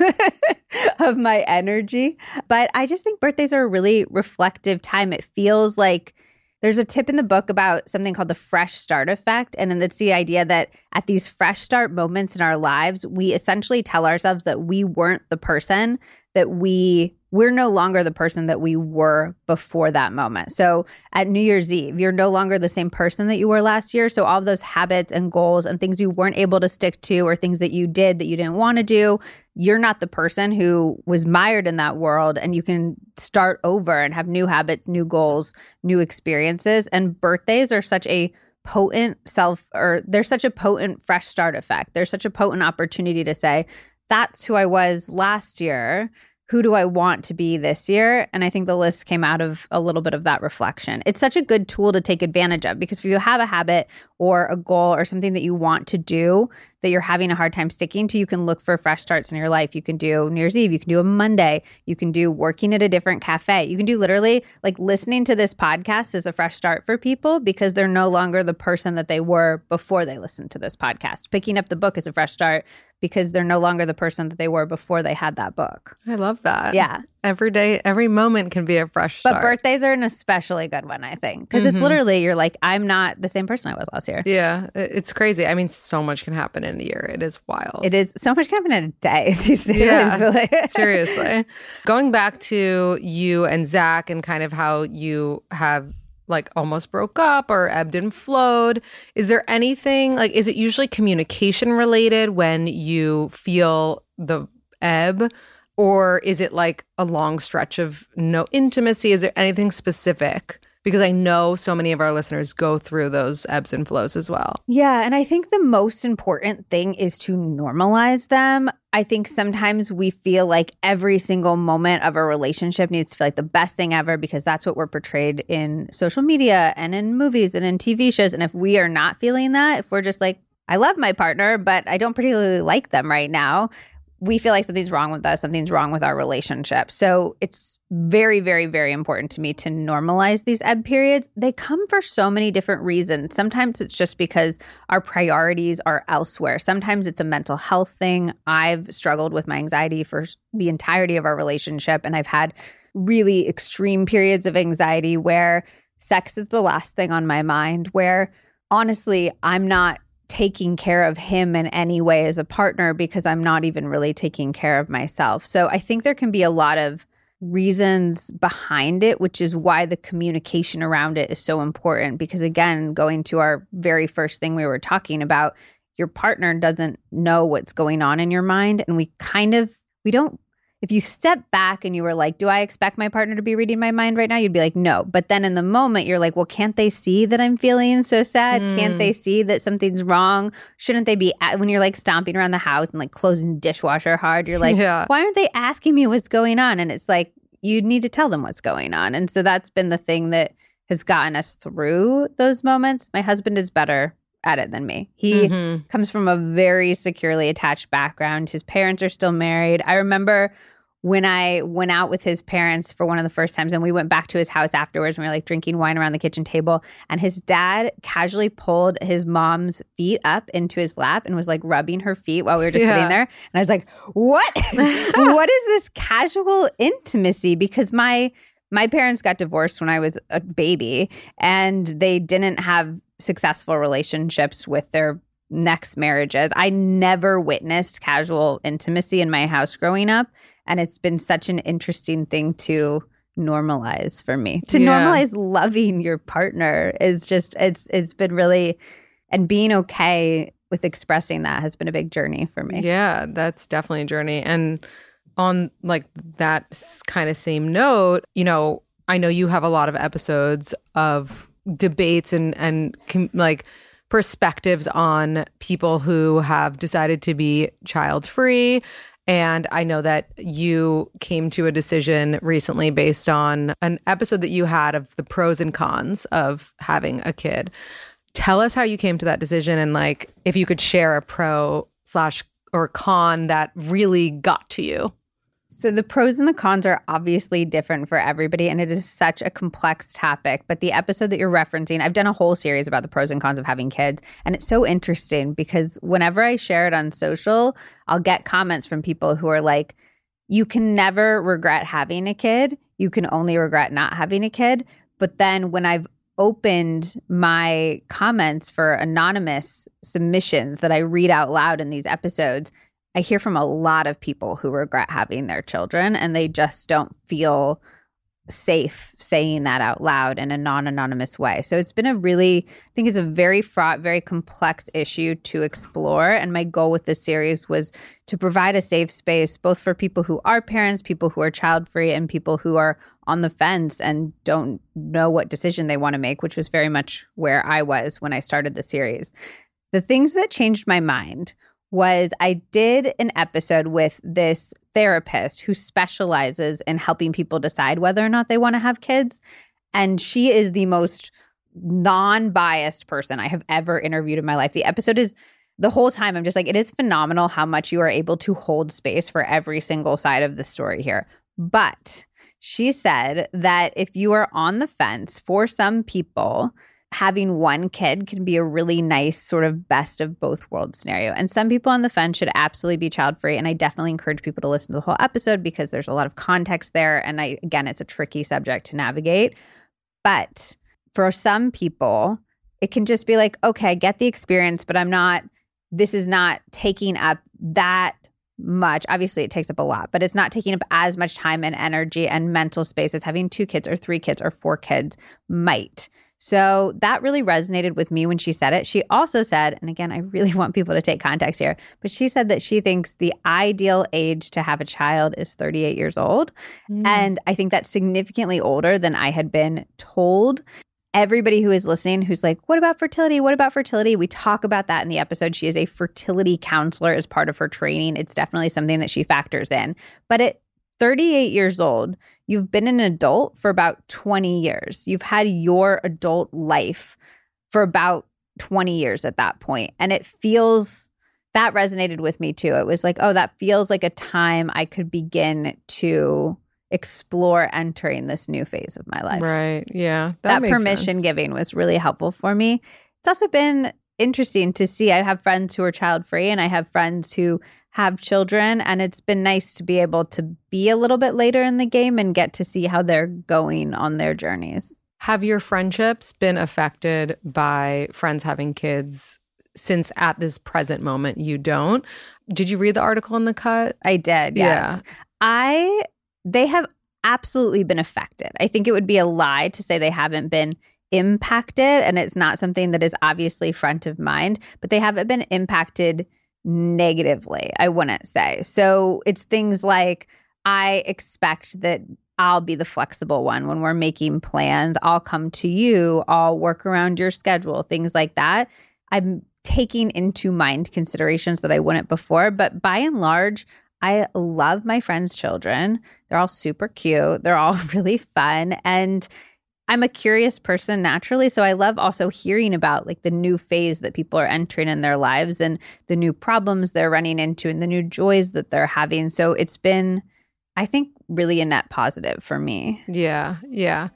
of my energy. But I just think birthdays are a really reflective time. It feels like there's a tip in the book about something called the fresh start effect. And then it's the idea that at these fresh start moments in our lives, we essentially tell ourselves that we weren't the person that we, we're no longer the person that we were before that moment. So at New Year's Eve, you're no longer the same person that you were last year. So all of those habits and goals and things you weren't able to stick to, or things that you did that you didn't want to do, you're not the person who was mired in that world, and you can start over and have new habits, new goals, new experiences. And birthdays are such a potent self, or there's such a potent fresh start effect. There's such a potent opportunity to say, that's who I was last year. Who do I want to be this year? And I think the list came out of a little bit of that reflection. It's such a good tool to take advantage of, because if you have a habit or a goal or something that you want to do that you're having a hard time sticking to, you can look for fresh starts in your life. You can do New Year's Eve. You can do a Monday. You can do working at a different cafe. You can do literally like listening to this podcast is a fresh start for people, because they're no longer the person that they were before they listened to this podcast. Picking up the book is a fresh start, because they're no longer the person that they were before they had that book. I love that. Yeah. Every day, every moment can be a fresh start. But birthdays are an especially good one, I think, because mm-hmm. it's literally, you're like, I'm not the same person I was last year. Yeah, it's crazy. I mean, so much can happen in a year. It is wild. It is. So much can happen in a day these days. Yeah, like- seriously. Going back to you and Zach and kind of how you have like almost broke up or ebbed and flowed. Is there anything, like, is it usually communication related when you feel the ebb? Or is it like a long stretch of no intimacy? Is there anything specific? Because I know so many of our listeners go through those ebbs and flows as well. Yeah. And I think the most important thing is to normalize them. I think sometimes we feel like every single moment of a relationship needs to feel like the best thing ever, because that's what we're portrayed in social media and in movies and in T V shows. And if we are not feeling that, if we're just like, I love my partner, but I don't particularly like them right now, we feel like something's wrong with us, something's wrong with our relationship. So it's very, very, very important to me to normalize these ebb periods. They come for so many different reasons. Sometimes it's just because our priorities are elsewhere. Sometimes it's a mental health thing. I've struggled with my anxiety for the entirety of our relationship, and I've had really extreme periods of anxiety where sex is the last thing on my mind, where honestly, I'm not taking care of him in any way as a partner, because I'm not even really taking care of myself. So I think there can be a lot of reasons behind it, which is why the communication around it is so important. Because again, going to our very first thing we were talking about, your partner doesn't know what's going on in your mind. And we kind of, we don't, if you step back and you were like, do I expect my partner to be reading my mind right now? You'd be like, no. But then in the moment, you're like, well, can't they see that I'm feeling so sad? Mm. Can't they see that something's wrong? Shouldn't they be, when you're like stomping around the house and like closing the dishwasher hard, you're like, yeah. why aren't they asking me what's going on? And it's like, you need to tell them what's going on. And so that's been the thing that has gotten us through those moments. My husband is better at it than me. He mm-hmm. comes from a very securely attached background. His parents are still married. I remember when I went out with his parents for one of the first times, and we went back to his house afterwards, and we were like drinking wine around the kitchen table, and his dad casually pulled his mom's feet up into his lap and was like rubbing her feet while we were just yeah. sitting there. And I was like, what? What is this casual intimacy? Because my my parents got divorced when I was a baby, and they didn't have successful relationships with their next marriages. I never witnessed casual intimacy in my house growing up. And it's been such an interesting thing to normalize for me. To yeah. normalize loving your partner is just, it's it's been really, and being okay with expressing that has been a big journey for me. Yeah, that's definitely a journey. And on like that kind of same note, you know, I know you have a lot of episodes of debates and, and com- like perspectives on people who have decided to be child-free. And I know that you came to a decision recently based on an episode that you had of the pros and cons of having a kid. Tell us how you came to that decision, and like if you could share a pro slash or con that really got to you. So the pros and the cons are obviously different for everybody, and it is such a complex topic. But the episode that you're referencing, I've done a whole series about the pros and cons of having kids. And it's so interesting because whenever I share it on social, I'll get comments from people who are like, you can never regret having a kid. You can only regret not having a kid. But then when I've opened my comments for anonymous submissions that I read out loud in these episodes, I hear from a lot of people who regret having their children, and they just don't feel safe saying that out loud in a non-anonymous way. So it's been a really, I think it's a very fraught, very complex issue to explore. And my goal with this series was to provide a safe space, both for people who are parents, people who are child-free, and people who are on the fence and don't know what decision they want to make, which was very much where I was when I started the series. The things that changed my mind was I did an episode with this therapist who specializes in helping people decide whether or not they want to have kids. And she is the most non-biased person I have ever interviewed in my life. The episode is, the whole time I'm just like, it is phenomenal how much you are able to hold space for every single side of the story here. But she said that if you are on the fence, for some people, having one kid can be a really nice sort of best of both worlds scenario. And some people on the fence should absolutely be child-free. And I definitely encourage people to listen to the whole episode because there's a lot of context there. And I, again, it's a tricky subject to navigate. But for some people, it can just be like, okay, get the experience, but I'm not, this is not taking up that much. Obviously, it takes up a lot, but it's not taking up as much time and energy and mental space as having two kids or three kids or four kids might. So that really resonated with me when she said it. She also said, and again, I really want people to take context here, but she said that she thinks the ideal age to have a child is thirty-eight years old. Mm. And I think that's significantly older than I had been told. Everybody who is listening who's like, what about fertility? What about fertility? We talk about that in the episode. She is a fertility counselor as part of her training. It's definitely something that she factors in. But at thirty-eight years old, you've been an adult for about twenty years. You've had your adult life for about twenty years at that point. And it feels, that resonated with me too. It was like, oh, that feels like a time I could begin to explore entering this new phase of my life. Right. Yeah. That, that permission sense. Giving was really helpful for me. It's also been interesting to see. I have friends who are child-free and I have friends who have children, and it's been nice to be able to be a little bit later in the game and get to see how they're going on their journeys. Have your friendships been affected by friends having kids since at this present moment you don't? Did you read the article in The Cut? I did, yes. Yeah. I, they have absolutely been affected. I think it would be a lie to say they haven't been impacted, and it's not something that is obviously front of mind, but they haven't been impacted negatively, I wouldn't say. So it's things like, I expect that I'll be the flexible one when we're making plans. I'll come to you. I'll work around your schedule, things like that. I'm taking into mind considerations that I wouldn't before. But by and large, I love my friends' children. They're all super cute. They're all really fun. And I'm a curious person naturally. So I love also hearing about like the new phase that people are entering in their lives and the new problems they're running into and the new joys that they're having. So it's been, I think, really a net positive for me. Yeah, yeah.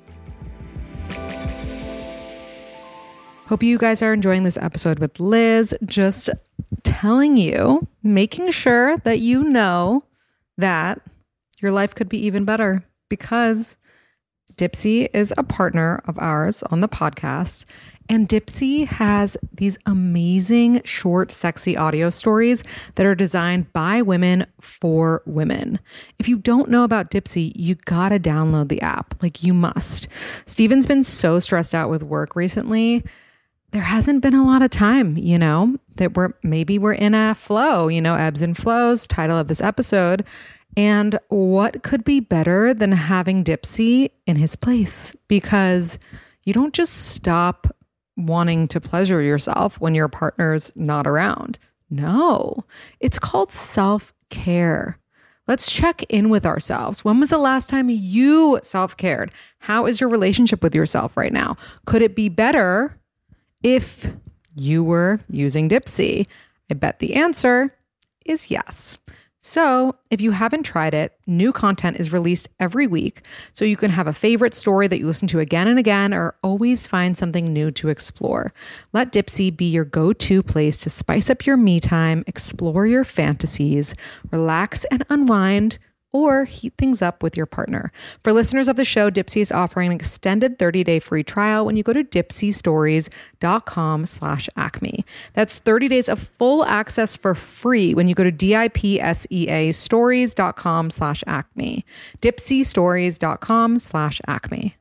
Hope you guys are enjoying this episode with Liz. Just telling you, making sure that you know that your life could be even better, because Dipsea is a partner of ours on the podcast, and Dipsea has these amazing short, sexy audio stories that are designed by women for women. If you don't know about Dipsea, you gotta download the app. Like, you must. Steven's been so stressed out with work recently. There hasn't been a lot of time, you know, that we're maybe we're in a flow, you know, ebbs and flows, title of this episode. And what could be better than having Dipsea in his place? Because you don't just stop wanting to pleasure yourself when your partner's not around. No, it's called self-care. Let's check in with ourselves. When was the last time you self-cared? How is your relationship with yourself right now? Could it be better if you were using Dipsea? I bet the answer is yes. So if you haven't tried it, new content is released every week, so you can have a favorite story that you listen to again and again, or always find something new to explore. Let Dipsea be your go-to place to spice up your me time, explore your fantasies, relax and unwind, or heat things up with your partner. For listeners of the show, Dipsea is offering an extended thirty-day free trial when you go to dipseastories.com slash acme. That's thirty days of full access for free when you go to D-I-P-S-E-A stories.com slash acme. dipseastories.com slash acme.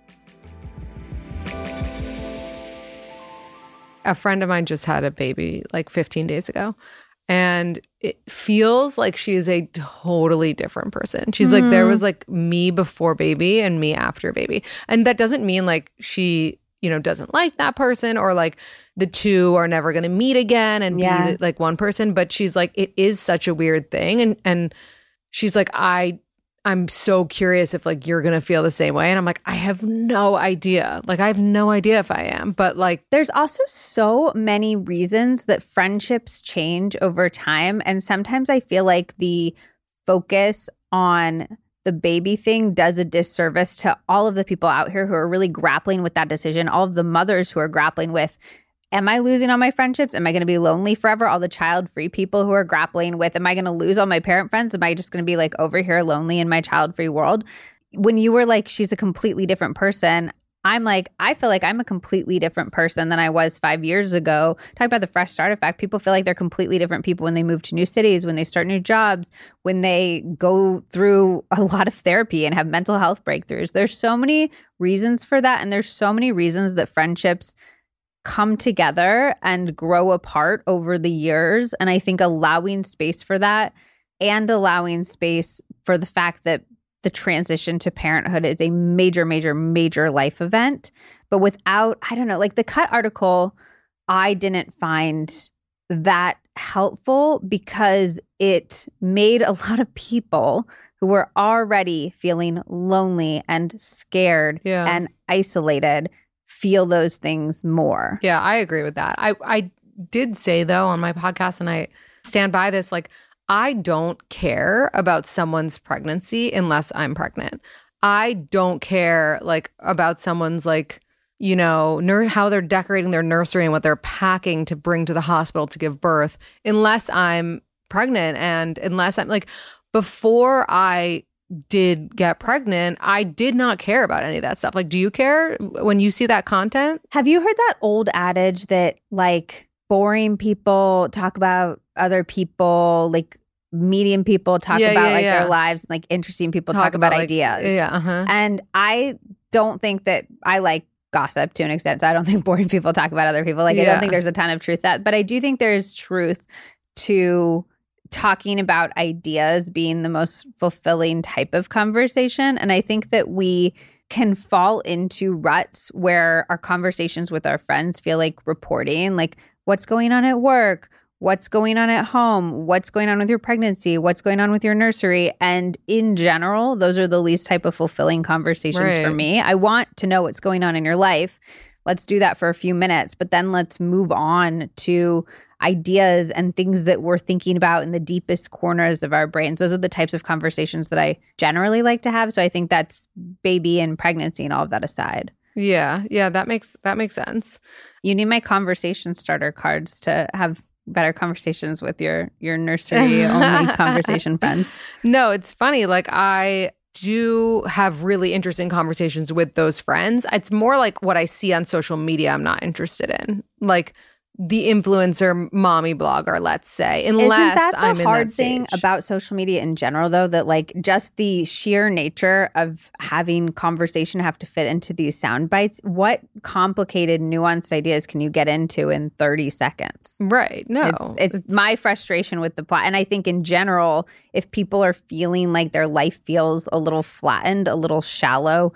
A friend of mine just had a baby like fifteen days ago. And it feels like she is a totally different person. She's mm-hmm. like, there was like me before baby and me after baby. And that doesn't mean like she, you know, doesn't like that person, or like the two are never going to meet again and yeah. be like one person. But she's like, it is such a weird thing. And and she's like, I, I'm so curious if like you're going to feel the same way. And I'm like, I have no idea. Like, I have no idea if I am. But like, there's also so many reasons that friendships change over time. And sometimes I feel like the focus on the baby thing does a disservice to all of the people out here who are really grappling with that decision. All of the mothers who are grappling with, am I losing all my friendships? Am I going to be lonely forever? All the child-free people who are grappling with, am I going to lose all my parent friends? Am I just going to be like over here lonely in my child-free world? When you were like, she's a completely different person, I'm like, I feel like I'm a completely different person than I was five years ago. Talk about the fresh start effect. People feel like they're completely different people when they move to new cities, when they start new jobs, when they go through a lot of therapy and have mental health breakthroughs. There's so many reasons for that. And there's so many reasons that friendships come together and grow apart over the years. And I think allowing space for that, and allowing space for the fact that the transition to parenthood is a major, major, major life event. But without, I don't know, like the Cut article, I didn't find that helpful because it made a lot of people who were already feeling lonely and scared yeah. and isolated feel those things more. Yeah, I agree with that. I, I did say, though, on my podcast, and I stand by this, like, I don't care about someone's pregnancy unless I'm pregnant. I don't care, like, about someone's, like, you know, nur- how they're decorating their nursery and what they're packing to bring to the hospital to give birth unless I'm pregnant. And unless I'm, like, before I did get pregnant, I did not care about any of that stuff. Like, do you care when you see that content? Have you heard that old adage that like boring people talk about other people, like meeting people, talk Yeah, about yeah, like yeah. their lives, and like interesting people talk, Talk about, about, like, ideas. yeah, uh-huh. And I don't think that I like gossip to an extent. So I don't think boring people talk about other people. Like I Yeah. don't think there's a ton of truth that, but I do think there's truth to talking about ideas being the most fulfilling type of conversation. And I think that we can fall into ruts where our conversations with our friends feel like reporting, like what's going on at work, what's going on at home, what's going on with your pregnancy, what's going on with your nursery. And in general, those are the least type of fulfilling conversations Right. for me. I want to know what's going on in your life. Let's do that for a few minutes, but then let's move on to ideas and things that we're thinking about in the deepest corners of our brains. Those are the types of conversations that I generally like to have. So I think that's baby and pregnancy and all of that aside. Yeah, yeah, that makes that makes sense. You need my conversation starter cards to have better conversations with your your nursery only conversation friends. No, it's funny. Like I do have really interesting conversations with those friends. It's more like what I see on social media I'm not interested in. Like the influencer mommy blogger, let's say, unless Isn't that the I'm in hard that thing stage. about social media in general, though, that like just the sheer nature of having conversation have to fit into these sound bites? What complicated, nuanced ideas can you get into in thirty seconds? Right. No. It's, it's, my frustration with the plot. And I think in general, if people are feeling like their life feels a little flattened, a little shallow,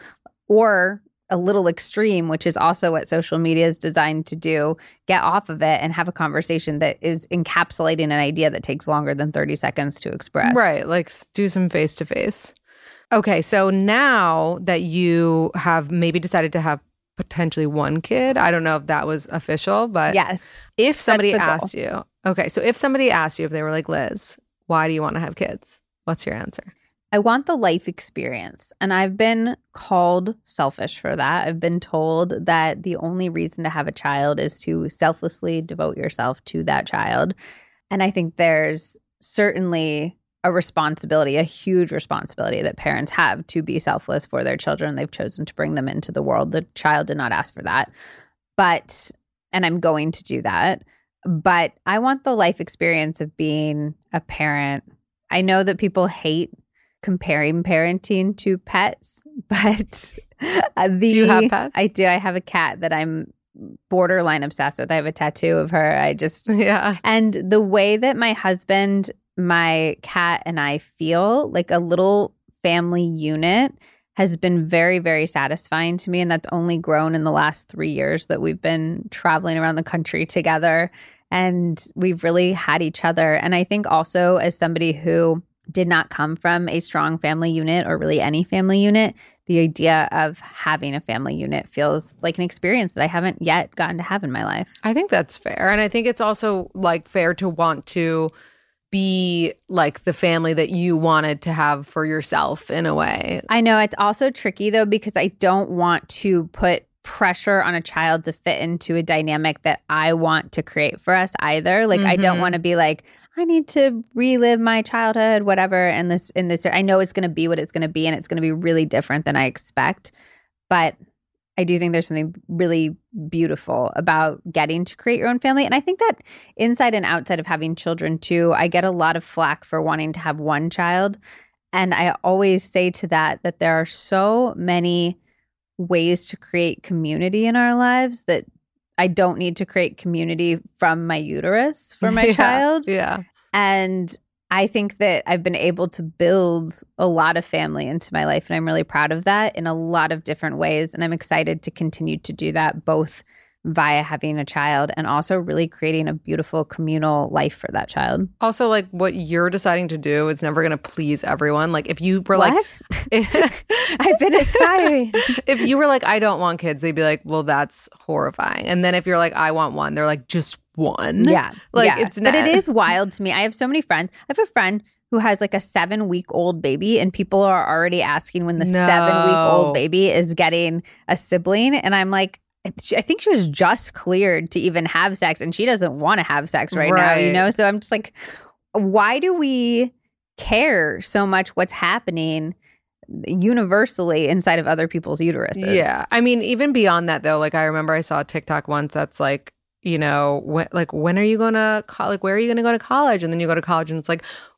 or a little extreme, which is also what social media is designed to do, get off of it and have a conversation that is encapsulating an idea that takes longer than thirty seconds to express. Right. Like s- do some face to face. Okay. So now that you have maybe decided to have potentially one kid, I don't know if that was official, but Yes. if somebody the goal. asked you, okay, so if somebody asked you if they were like, Liz, why do you want to have kids? What's your answer? I want the life experience. And I've been called selfish for that. I've been told that the only reason to have a child is to selflessly devote yourself to that child. And I think there's certainly a responsibility, a huge responsibility that parents have to be selfless for their children. They've chosen to bring them into the world. The child did not ask for that. But, and I'm going to do that. But I want the life experience of being a parent. I know that people hate comparing parenting to pets, but the, Do you have pets? I do. I have a cat that I'm borderline obsessed with. I have a tattoo of her. I just Yeah. and the way that my husband, my cat, and I feel like a little family unit has been very, very satisfying to me. And that's only grown in the last three years that we've been traveling around the country together. And we've really had each other. And I think also as somebody who did not come from a strong family unit or really any family unit, the idea of having a family unit feels like an experience that I haven't yet gotten to have in my life. I think that's fair. And I think it's also like fair to want to be like the family that you wanted to have for yourself in a way. I know it's also tricky though, because I don't want to put pressure on a child to fit into a dynamic that I want to create for us either. Like I don't Mhm. want to be like, I need to relive my childhood, whatever. And this, in this, I know it's going to be what it's going to be, and it's going to be really different than I expect. But I do think there's something really beautiful about getting to create your own family. And I think that inside and outside of having children too, I get a lot of flack for wanting to have one child. And I always say to that, that there are so many ways to create community in our lives that I don't need to create community from my uterus for my Yeah, child. Yeah. And I think that I've been able to build a lot of family into my life. And I'm really proud of that in a lot of different ways. And I'm excited to continue to do that both via having a child and also really creating a beautiful communal life for that child. Also, like what you're deciding to do is never going to please everyone. Like if you were What? like, I've been aspiring. if you were like, I don't want kids, they'd be like, well, that's horrifying. And then if you're like, I want one, they're like, just one. Yeah. Like yeah. it's not. But it is wild to me. I have so many friends. I have a friend who has like a seven week old baby, and people are already asking when the No. seven week old baby is getting a sibling. And I'm like, I think she was just cleared to even have sex, and she doesn't want to have sex right, now, you Right. know? So I'm just like, why do we care so much what's happening universally inside of other people's uteruses? Yeah. I mean, even beyond that, though, like I remember I saw a TikTok once that's like, you know, when, like, when are you going to, co- like, where are you going to go to college? And then you go to college and it's like,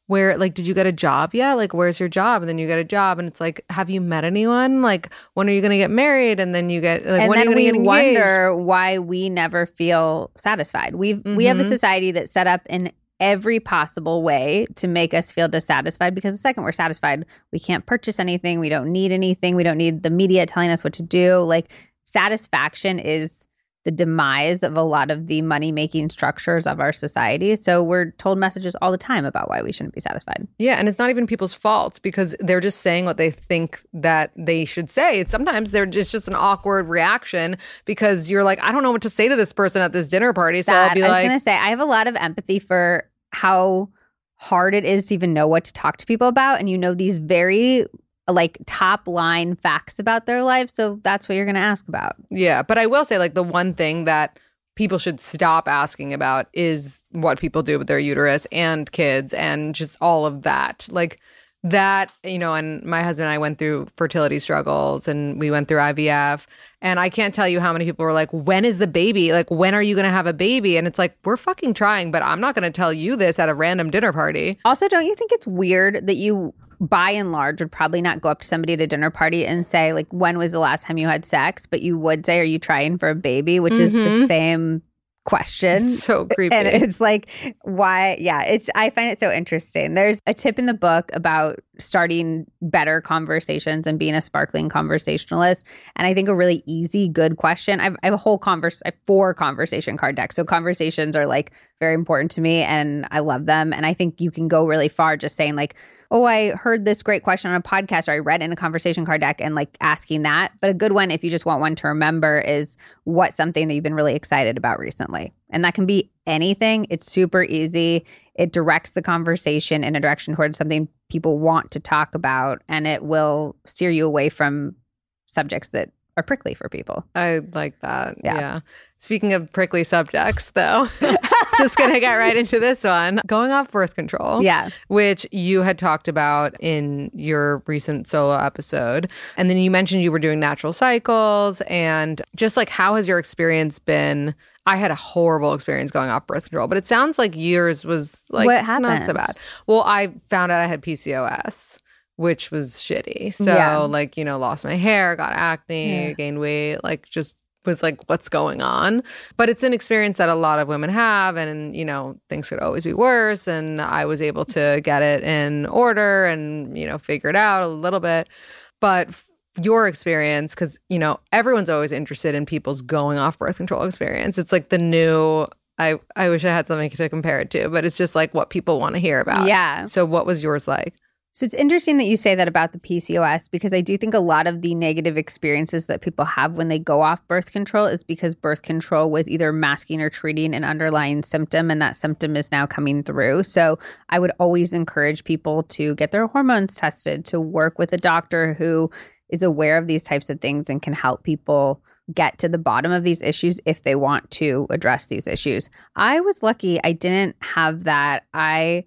where, like, did you get a job yet? Like, where's your job? And then you get a job and it's like, have you met anyone? Like, when are you going to get married? And then you get, like, and when then are you we going to get wonder why we never feel satisfied. We've, mm-hmm. we have a society that's set up in every possible way to make us feel dissatisfied, because the second we're satisfied, we can't purchase anything. We don't need anything. We don't need the media telling us what to do. Like, satisfaction is the demise of a lot of the money-making structures of our society. So we're told messages all the time about why we shouldn't be satisfied. Yeah, and it's not even people's fault, because they're just saying what they think that they should say. It's sometimes they're just, just an awkward reaction because you're like, I don't know what to say to this person at this dinner party. So that, I'll be I like... I was going to say, I have a lot of empathy for how hard it is to even know what to talk to people about. And you know these very... like top line facts about their life. So that's what you're going to ask about. Yeah. But I will say, like, the one thing that people should stop asking about is what people do with their uterus and kids and just all of that. Like that, you know, and my husband and I went through fertility struggles and we went through I V F. And I can't tell you how many people were like, when is the baby? Like, when are you going to have a baby? And it's like, we're fucking trying, but I'm not going to tell you this at a random dinner party. Also, don't you think it's weird that you, by and large, would probably not go up to somebody at a dinner party and say, like, when was the last time you had sex? But you would say, are you trying for a baby? Which mm-hmm. is the same question. It's so creepy. And it's like, why? Yeah, it's. I find it so interesting. There's a tip in the book about starting better conversations and being a sparkling conversationalist. And I think a really easy, good question. I've, I have a whole converse, I have four conversation card decks. So conversations are like very important to me and I love them. And I think you can go really far just saying like, oh, I heard this great question on a podcast, or I read in a conversation card deck, and like asking that. But a good one, if you just want one to remember, is what's something that you've been really excited about recently? And that can be anything. It's super easy. It directs the conversation in a direction towards something people want to talk about, and it will steer you away from subjects that are prickly for people. I like that. Yeah. yeah. Speaking of prickly subjects, though, just going to get right into this one. Going off birth control. Yeah. Which you had talked about in your recent solo episode. And then you mentioned you were doing natural cycles. And just like, how has your experience been? I had a horrible experience going off birth control, but it sounds like yours was like what happened? Not so bad. Well, I found out I had P C O S, which was shitty. So yeah. like, you know, lost my hair, got acne, yeah. gained weight, like just was like, what's going on? But it's an experience that a lot of women have, and, you know, things could always be worse. And I was able to get it in order and, you know, figure it out a little bit. But your experience, because, you know, everyone's always interested in people's going off birth control experience. It's like the new, I, I wish I had something to compare it to, but it's just like what people want to hear about. Yeah. So what was yours like? So it's interesting that you say that about the P C O S, because I do think a lot of the negative experiences that people have when they go off birth control is because birth control was either masking or treating an underlying symptom, and that symptom is now coming through. So I would always encourage people to get their hormones tested, to work with a doctor who is aware of these types of things and can help people get to the bottom of these issues if they want to address these issues. I was lucky I didn't have that. I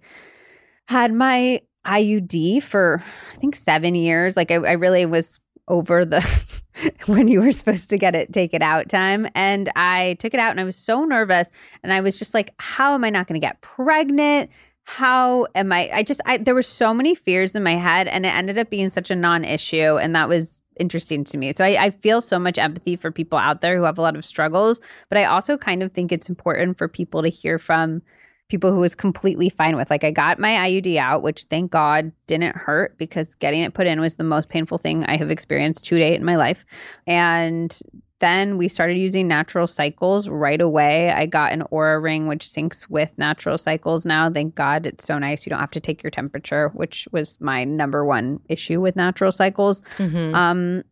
had my I U D for, I think, seven years. Like I, I really was over the when you were supposed to get it taken out time. And I took it out and I was so nervous. And I was just like, how am I not going to get pregnant? How am I? I just, I, there were so many fears in my head, and it ended up being such a non-issue. And that was interesting to me. So I, I feel so much empathy for people out there who have a lot of struggles. But I also kind of think it's important for people to hear from people who was completely fine with. Like, I got my I U D out, which thank God didn't hurt, because getting it put in was the most painful thing I have experienced to date in my life. And then we started using natural cycles right away. I got an Oura ring, which syncs with natural cycles now. Thank God. It's so nice. You don't have to take your temperature, which was my number one issue with natural cycles. Mm-hmm. Um,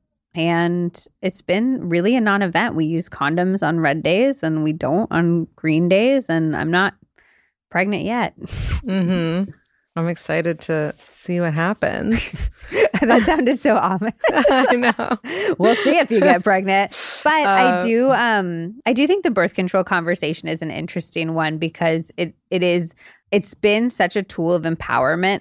and it's been really a non-event. We use condoms on red days and we don't on green days. And I'm not pregnant yet. Mm-hmm. I'm excited to see what happens. That sounded so ominous. I know. We'll see if you get pregnant. But uh, I do um I do think the birth control conversation is an interesting one, because it it is it's been such a tool of empowerment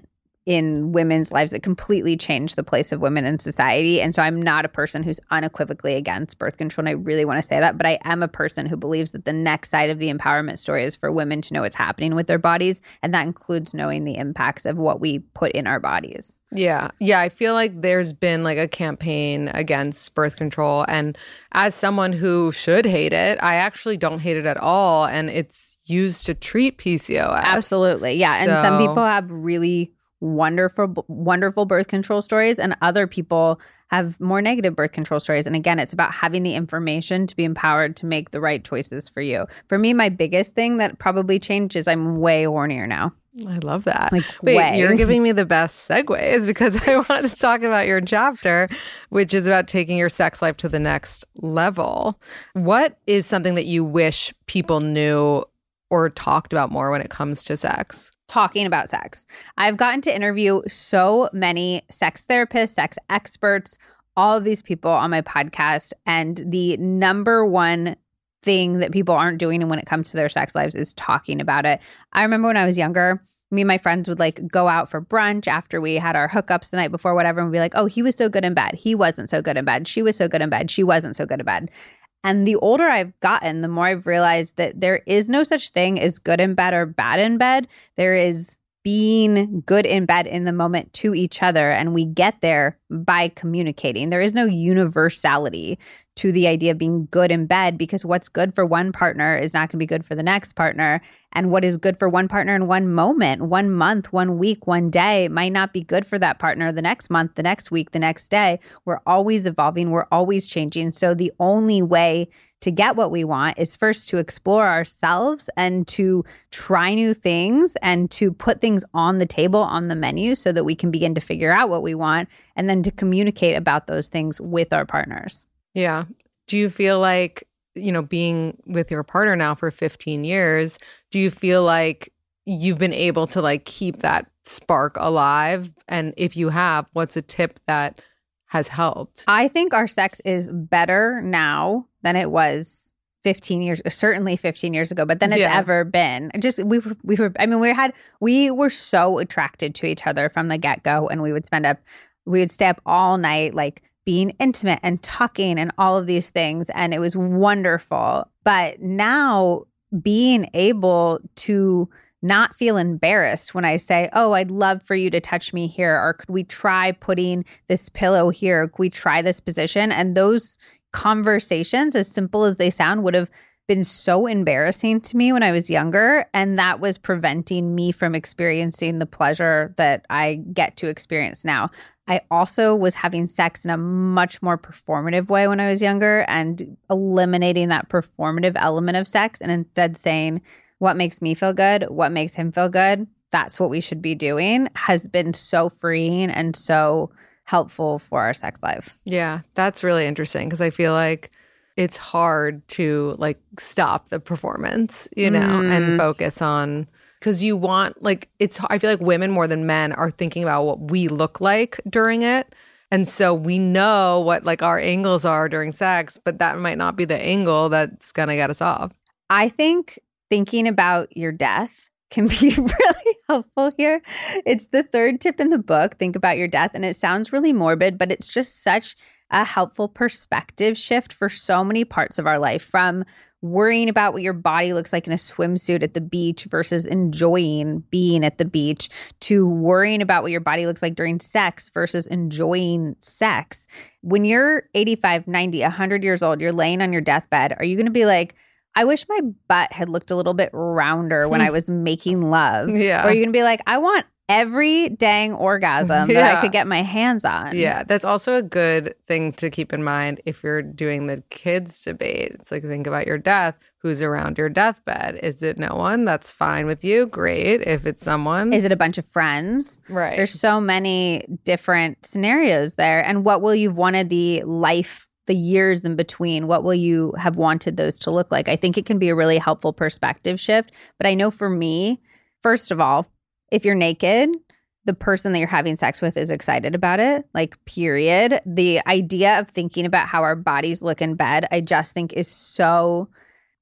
in women's lives. It completely changed the place of women in society. And so I'm not a person who's unequivocally against birth control, and I really want to say that. But I am a person who believes that the next side of the empowerment story is for women to know what's happening with their bodies, and that includes knowing the impacts of what we put in our bodies. Yeah. Yeah. I feel like there's been like a campaign against birth control. And as someone who should hate it, I actually don't hate it at all. And it's used to treat P C O S. Absolutely. Yeah. So, and some people have really wonderful, wonderful birth control stories, and other people have more negative birth control stories. And again, it's about having the information to be empowered to make the right choices for you. For me, my biggest thing that probably changed is I'm way hornier now. I love that. Like, Wait, way. You're giving me the best segues because I wanted to talk about your chapter, which is about taking your sex life to the next level. What is something that you wish people knew or talked about more when it comes to sex? Talking about sex. I've gotten to interview so many sex therapists, sex experts, all of these people on my podcast. And the number one thing that people aren't doing when it comes to their sex lives is talking about it. I remember when I was younger, me and my friends would like go out for brunch after we had our hookups the night before, whatever, and we'd be like, oh, he was so good in bed. He wasn't so good in bed. She was so good in bed. She wasn't so good in bed. And the older I've gotten, the more I've realized that there is no such thing as good in bed or bad in bed. There is being good in bed in the moment to each other. And we get there by communicating. There is no universality to the idea of being good in bed, because what's good for one partner is not going to be good for the next partner. And what is good for one partner in one moment, one month, one week, one day might not be good for that partner the next month, the next week, the next day. We're always evolving. We're always changing. So the only way to get what we want is first to explore ourselves and to try new things and to put things on the table, on the menu, so that we can begin to figure out what we want, and then to communicate about those things with our partners. Yeah. Do you feel like, you know, being with your partner now for fifteen years, do you feel like you've been able to like keep that spark alive? And if you have, what's a tip that has helped? I think our sex is better now than it was fifteen years, certainly fifteen years ago, but than it's Yeah. ever been. Just we were, we were, I mean, we had, we were so attracted to each other from the get-go, and we would spend up, we would stay up all night, like being intimate and talking and all of these things. And it was wonderful. But now being able to not feel embarrassed when I say, oh, I'd love for you to touch me here, or could we try putting this pillow here? Could we try this position? And those conversations, as simple as they sound, would have been so embarrassing to me when I was younger. And that was preventing me from experiencing the pleasure that I get to experience now. I also was having sex in a much more performative way when I was younger, and eliminating that performative element of sex and instead saying, what makes me feel good? What makes him feel good? That's what we should be doing, has been so freeing and so helpful for our sex life. Yeah, that's really interesting, because I feel like it's hard to like stop the performance, you know, Mm. and focus on, because you want like, it's, I feel like women more than men are thinking about what we look like during it. And so we know what like our angles are during sex, but that might not be the angle that's going to get us off. I think thinking about your death can be really helpful here. It's the third tip in the book, think about your death. And it sounds really morbid, but it's just such a helpful perspective shift for so many parts of our life, from worrying about what your body looks like in a swimsuit at the beach versus enjoying being at the beach, to worrying about what your body looks like during sex versus enjoying sex. When you're eighty-five, ninety, one hundred years old, you're laying on your deathbed, are you going to be like, I wish my butt had looked a little bit rounder when I was making love? Yeah. Or are you going to be like, I want every dang orgasm that Yeah. I could get my hands on? Yeah, that's also a good thing to keep in mind if you're doing the kids debate. It's like, think about your death. Who's around your deathbed? Is it no one? That's fine with you. Great. If it's someone. Is it a bunch of friends? Right. There's so many different scenarios there. And what will you've wanted the life, the years in between, what will you have wanted those to look like? I think it can be a really helpful perspective shift. But I know for me, first of all, if you're naked, the person that you're having sex with is excited about it, like, period. The idea of thinking about how our bodies look in bed, I just think is so,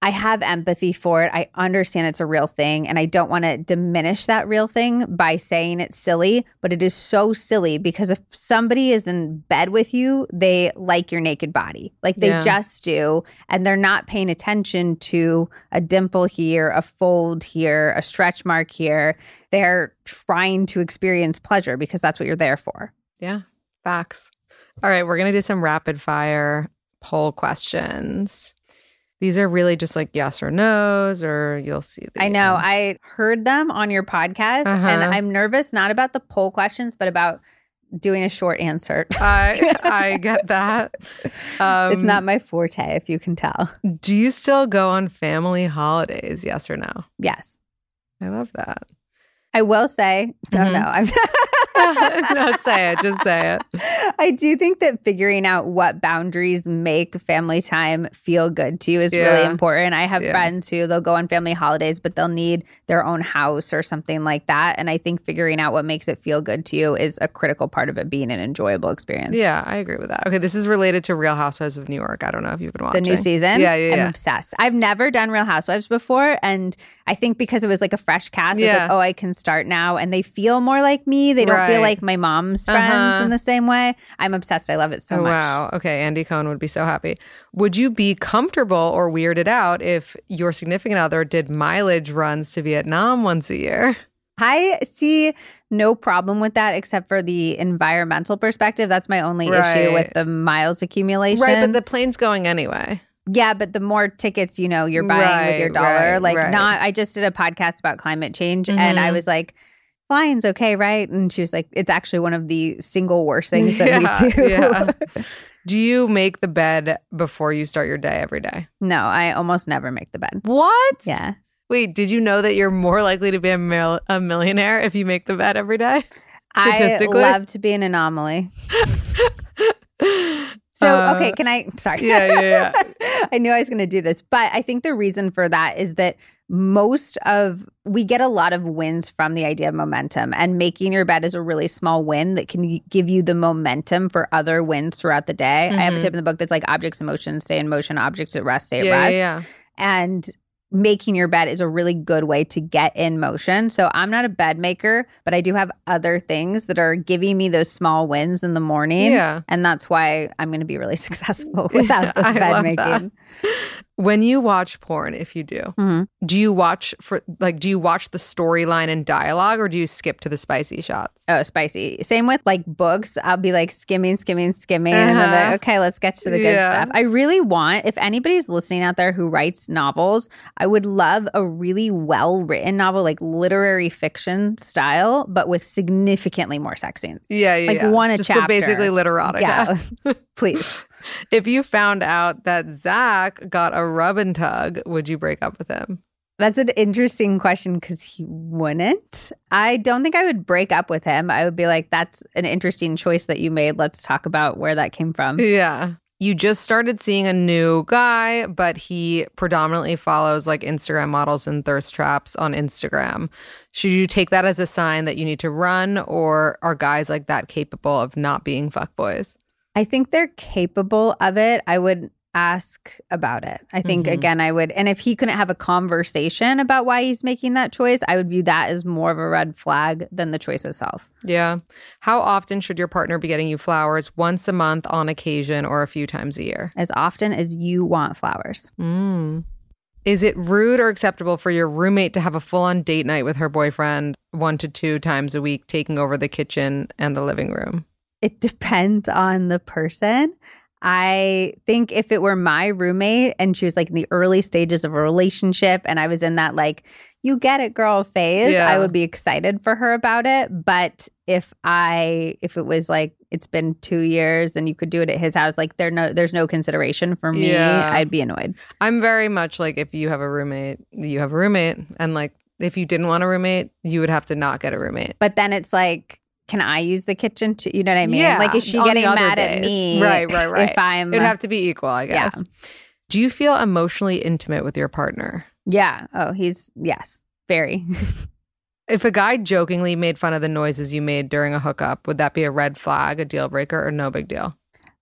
I have empathy for it. I understand it's a real thing, and I don't want to diminish that real thing by saying it's silly, but it is so silly because if somebody is in bed with you, they like your naked body. Like they Yeah. just do, and they're not paying attention to a dimple here, a fold here, a stretch mark here. They're trying to experience pleasure because that's what you're there for. Yeah, facts. All right, we're going to do some rapid fire poll questions. These are really just like yes or no's, or you'll see. The, I know. um, I heard them on your podcast, Uh-huh. and I'm nervous not about the poll questions, but about doing a short answer. I I get that. Um, It's not my forte, if you can tell. Do you still go on family holidays? Yes or no? Yes. I love that. I will say, oh Mhm. no, I'm No, say it. Just say it. I do think that figuring out what boundaries make family time feel good to you is Yeah. really important. I have Yeah. friends who they'll go on family holidays, but they'll need their own house or something like that. And I think figuring out what makes it feel good to you is a critical part of it being an enjoyable experience. Yeah, I agree with that. Okay, this is related to Real Housewives of New York. I don't know if you've been The watching. new season. Yeah, yeah, I'm yeah. obsessed. I've never done Real Housewives before. And I think because it was like a fresh cast, I was Yeah. like, oh, I can start now. And they feel more like me. They don't feel Right. like my mom's friends Uh-huh. in the same way. I'm obsessed. I love it so Oh, much. wow. Okay, Andy Cohen would be so happy. Would you be comfortable or weirded out if your significant other did mileage runs to Vietnam once a year? I see no problem with that except for the environmental perspective. That's my only issue Right. with the miles accumulation. Right, but the plane's going anyway. Yeah, but the more tickets, you know, you're buying with your Right, dollar. right, like right. not I just did a podcast about climate change and I Mhm. was like, flying's okay, right? And she was like, it's actually one of the single worst things that Yeah, we do. yeah. Do you make the bed before you start your day every day? No, I almost never make the bed. What? Yeah. Wait, did you know that you're more likely to be a, mil- a millionaire if you make the bed every day? Statistically? I love to be an anomaly. So, Uh, okay, can I, sorry. Yeah, yeah, yeah. I knew I was going to do this, but I think the reason for that is that most of, we get a lot of wins from the idea of momentum, and making your bed is a really small win that can give you the momentum for other wins throughout the day. I have a Mhm. tip in the book that's like objects in motion, stay in motion, objects at rest, stay at Yeah, rest. yeah, yeah. And making your bed is a really good way to get in motion. So I'm not a bed maker, but I do have other things that are giving me those small wins in the morning. Yeah. And that's why I'm going to be really successful without the I bed love making. that. When you watch porn, if you do, Mhm. do you watch for like do you watch the storyline and dialogue, or do you skip to the spicy shots? Oh, spicy. Same with like books. I'll be like skimming, skimming, skimming. And then Uh-huh. like, okay, let's get to the good Yeah. stuff. I really want, if anybody's listening out there who writes novels, I would love a really well written novel, like literary fiction style, but with significantly more sex scenes. Yeah, yeah. Like yeah. one a Just chapter. So basically, literotica. Yeah, please. If you found out that Zach got a rub and tug, would you break up with him? That's an interesting question because he wouldn't. I don't think I would break up with him. I would be like, that's an interesting choice that you made. Let's talk about where that came from. Yeah. You just started seeing a new guy, but he predominantly follows like Instagram models and thirst traps on Instagram. Should you take that as a sign that you need to run, or are guys like that capable of not being fuckboys? I think they're capable of it. I would ask about it. I think, Mhm. again, I would. And if he couldn't have a conversation about why he's making that choice, I would view that as more of a red flag than the choice itself. Yeah. How often should your partner be getting you flowers? Once a month, on occasion, or a few times a year? As often as you want flowers. Mm. Is it rude or acceptable for your roommate to have a full-on date night with her boyfriend one to two times a week, taking over the kitchen and the living room? It depends on the person. I think if it were my roommate and she was like in the early stages of a relationship and I was in that like, you get it, girl phase, Yeah. I would be excited for her about it. But if I, if it was like, it's been two years and you could do it at his house, like there no, there's no consideration for me, Yeah. I'd be annoyed. I'm very much like, if you have a roommate, you have a roommate. And like, if you didn't want a roommate, you would have to not get a roommate. But then it's like, can I use the kitchen too? You know what I mean? Yeah, Like, is she on the getting other mad at days. me? Right, right, right. If I'm, It'd have to be equal, I guess. Yeah. Do you feel emotionally intimate with your partner? yeah. Oh, he's, yes, very. If a guy jokingly made fun of the noises you made during a hookup, would that be a red flag, a deal breaker, or no big deal?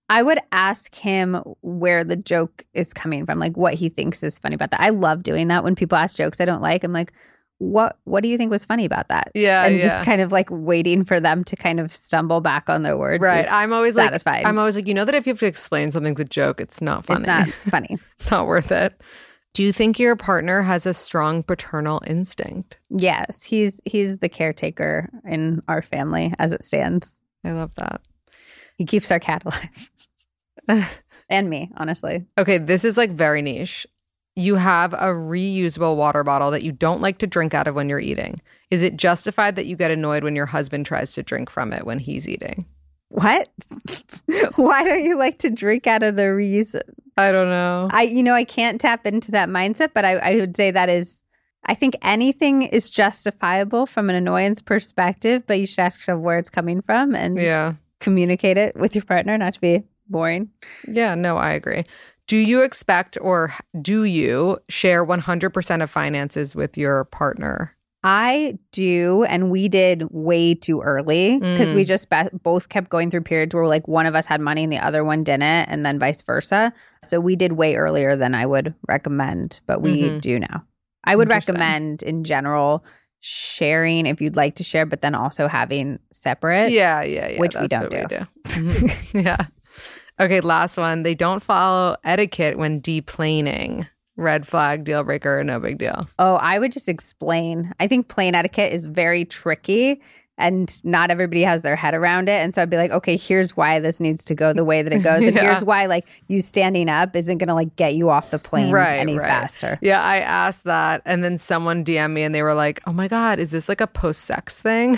I would ask him where the joke is coming from, like what he thinks is funny about that. I love doing that when people ask jokes I don't like. I'm like, what what do you think was funny about that? Yeah, and yeah. just kind of like waiting for them to kind of stumble back on their words. Right. I'm always satisfied. like, I'm always like, you know that if you have to explain something's a joke, it's not funny. It's not funny. It's not worth it. Do you think your partner has a strong paternal instinct? Yes, he's he's the caretaker in our family as it stands. I love that. He keeps our cat alive. And me, honestly. Okay, this is like very niche. You have a reusable water bottle that you don't like to drink out of when you're eating. Is it justified that you get annoyed when your husband tries to drink from it when he's eating? What? Why don't you like to drink out of the reuse? I don't know. I, you know, I can't tap into that mindset, but I, I would say that is, I think anything is justifiable from an annoyance perspective, but you should ask yourself where it's coming from and yeah. communicate it with your partner, not to be boring. Yeah, no, I agree. Do you expect or do you share one hundred percent of finances with your partner? I do, and we did way too early because Mm. we just be- both kept going through periods where like one of us had money and the other one didn't, and then vice versa. So we did way earlier than I would recommend, but we Mhm. do now. I would Interesting. recommend in general sharing if you'd like to share, but then also having separate. Yeah, yeah, yeah. Which we that's don't what do. We do. Yeah. Okay, last one. They don't follow etiquette when deplaning. Red flag, deal breaker, no big deal. Oh, I would just explain. I think plane etiquette is very tricky and not everybody has their head around it. And so I'd be like, okay, here's why this needs to go the way that it goes. And Yeah. here's why like you standing up isn't going to like get you off the plane Right, any right. faster. Yeah, I asked that, and then someone D M'd me, and they were like, "Oh my god, is this like a post-sex thing?"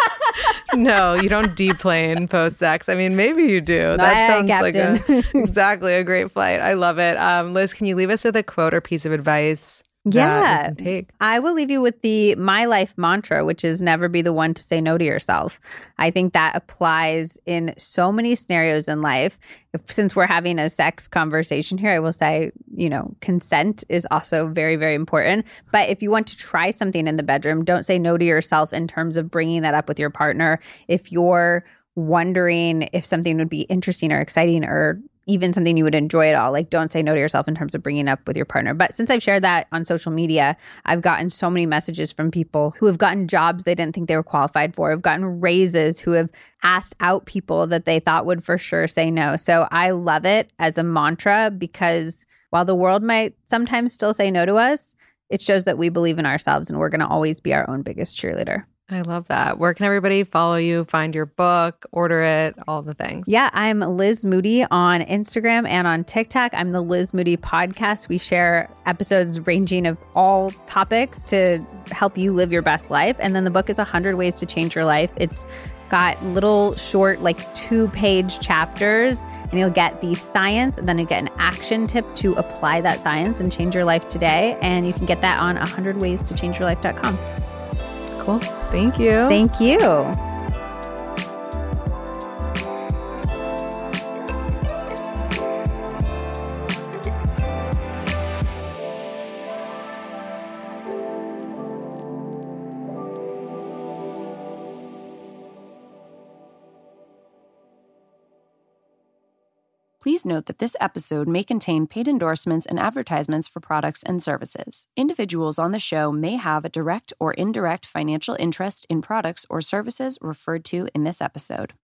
No, you don't deplane post-sex. I mean, maybe you do. That Aye, sounds like a, Captain. exactly a great flight. I love it. Um, Liz, can you leave us with a quote or piece of advice? that we Yeah. can take? I will leave you with the my life mantra, which is never be the one to say no to yourself. I think that applies in so many scenarios in life. If, since we're having a sex conversation here, I will say, you know, consent is also very, very important. But if you want to try something in the bedroom, don't say no to yourself in terms of bringing that up with your partner. If you're wondering if something would be interesting or exciting or even something you would enjoy at all, like don't say no to yourself in terms of bringing up with your partner. But since I've shared that on social media, I've gotten so many messages from people who have gotten jobs they didn't think they were qualified for, have gotten raises, who have asked out people that they thought would for sure say no. So I love it as a mantra because while the world might sometimes still say no to us, it shows that we believe in ourselves and we're going to always be our own biggest cheerleader. I love that. Where can everybody follow you, find your book, order it, all the things? Yeah, I'm Liz Moody on Instagram and on TikTok. I'm the Liz Moody Podcast. We share episodes ranging of all topics to help you live your best life. And then the book is one hundred Ways to Change Your Life. It's got little short, like two-page chapters, and you'll get the science, and then you get an action tip to apply that science and change your life today. And you can get that on one hundred ways to change your life dot com. Cool. Thank you. Thank you. Please note that this episode may contain paid endorsements and advertisements for products and services. Individuals on the show may have a direct or indirect financial interest in products or services referred to in this episode.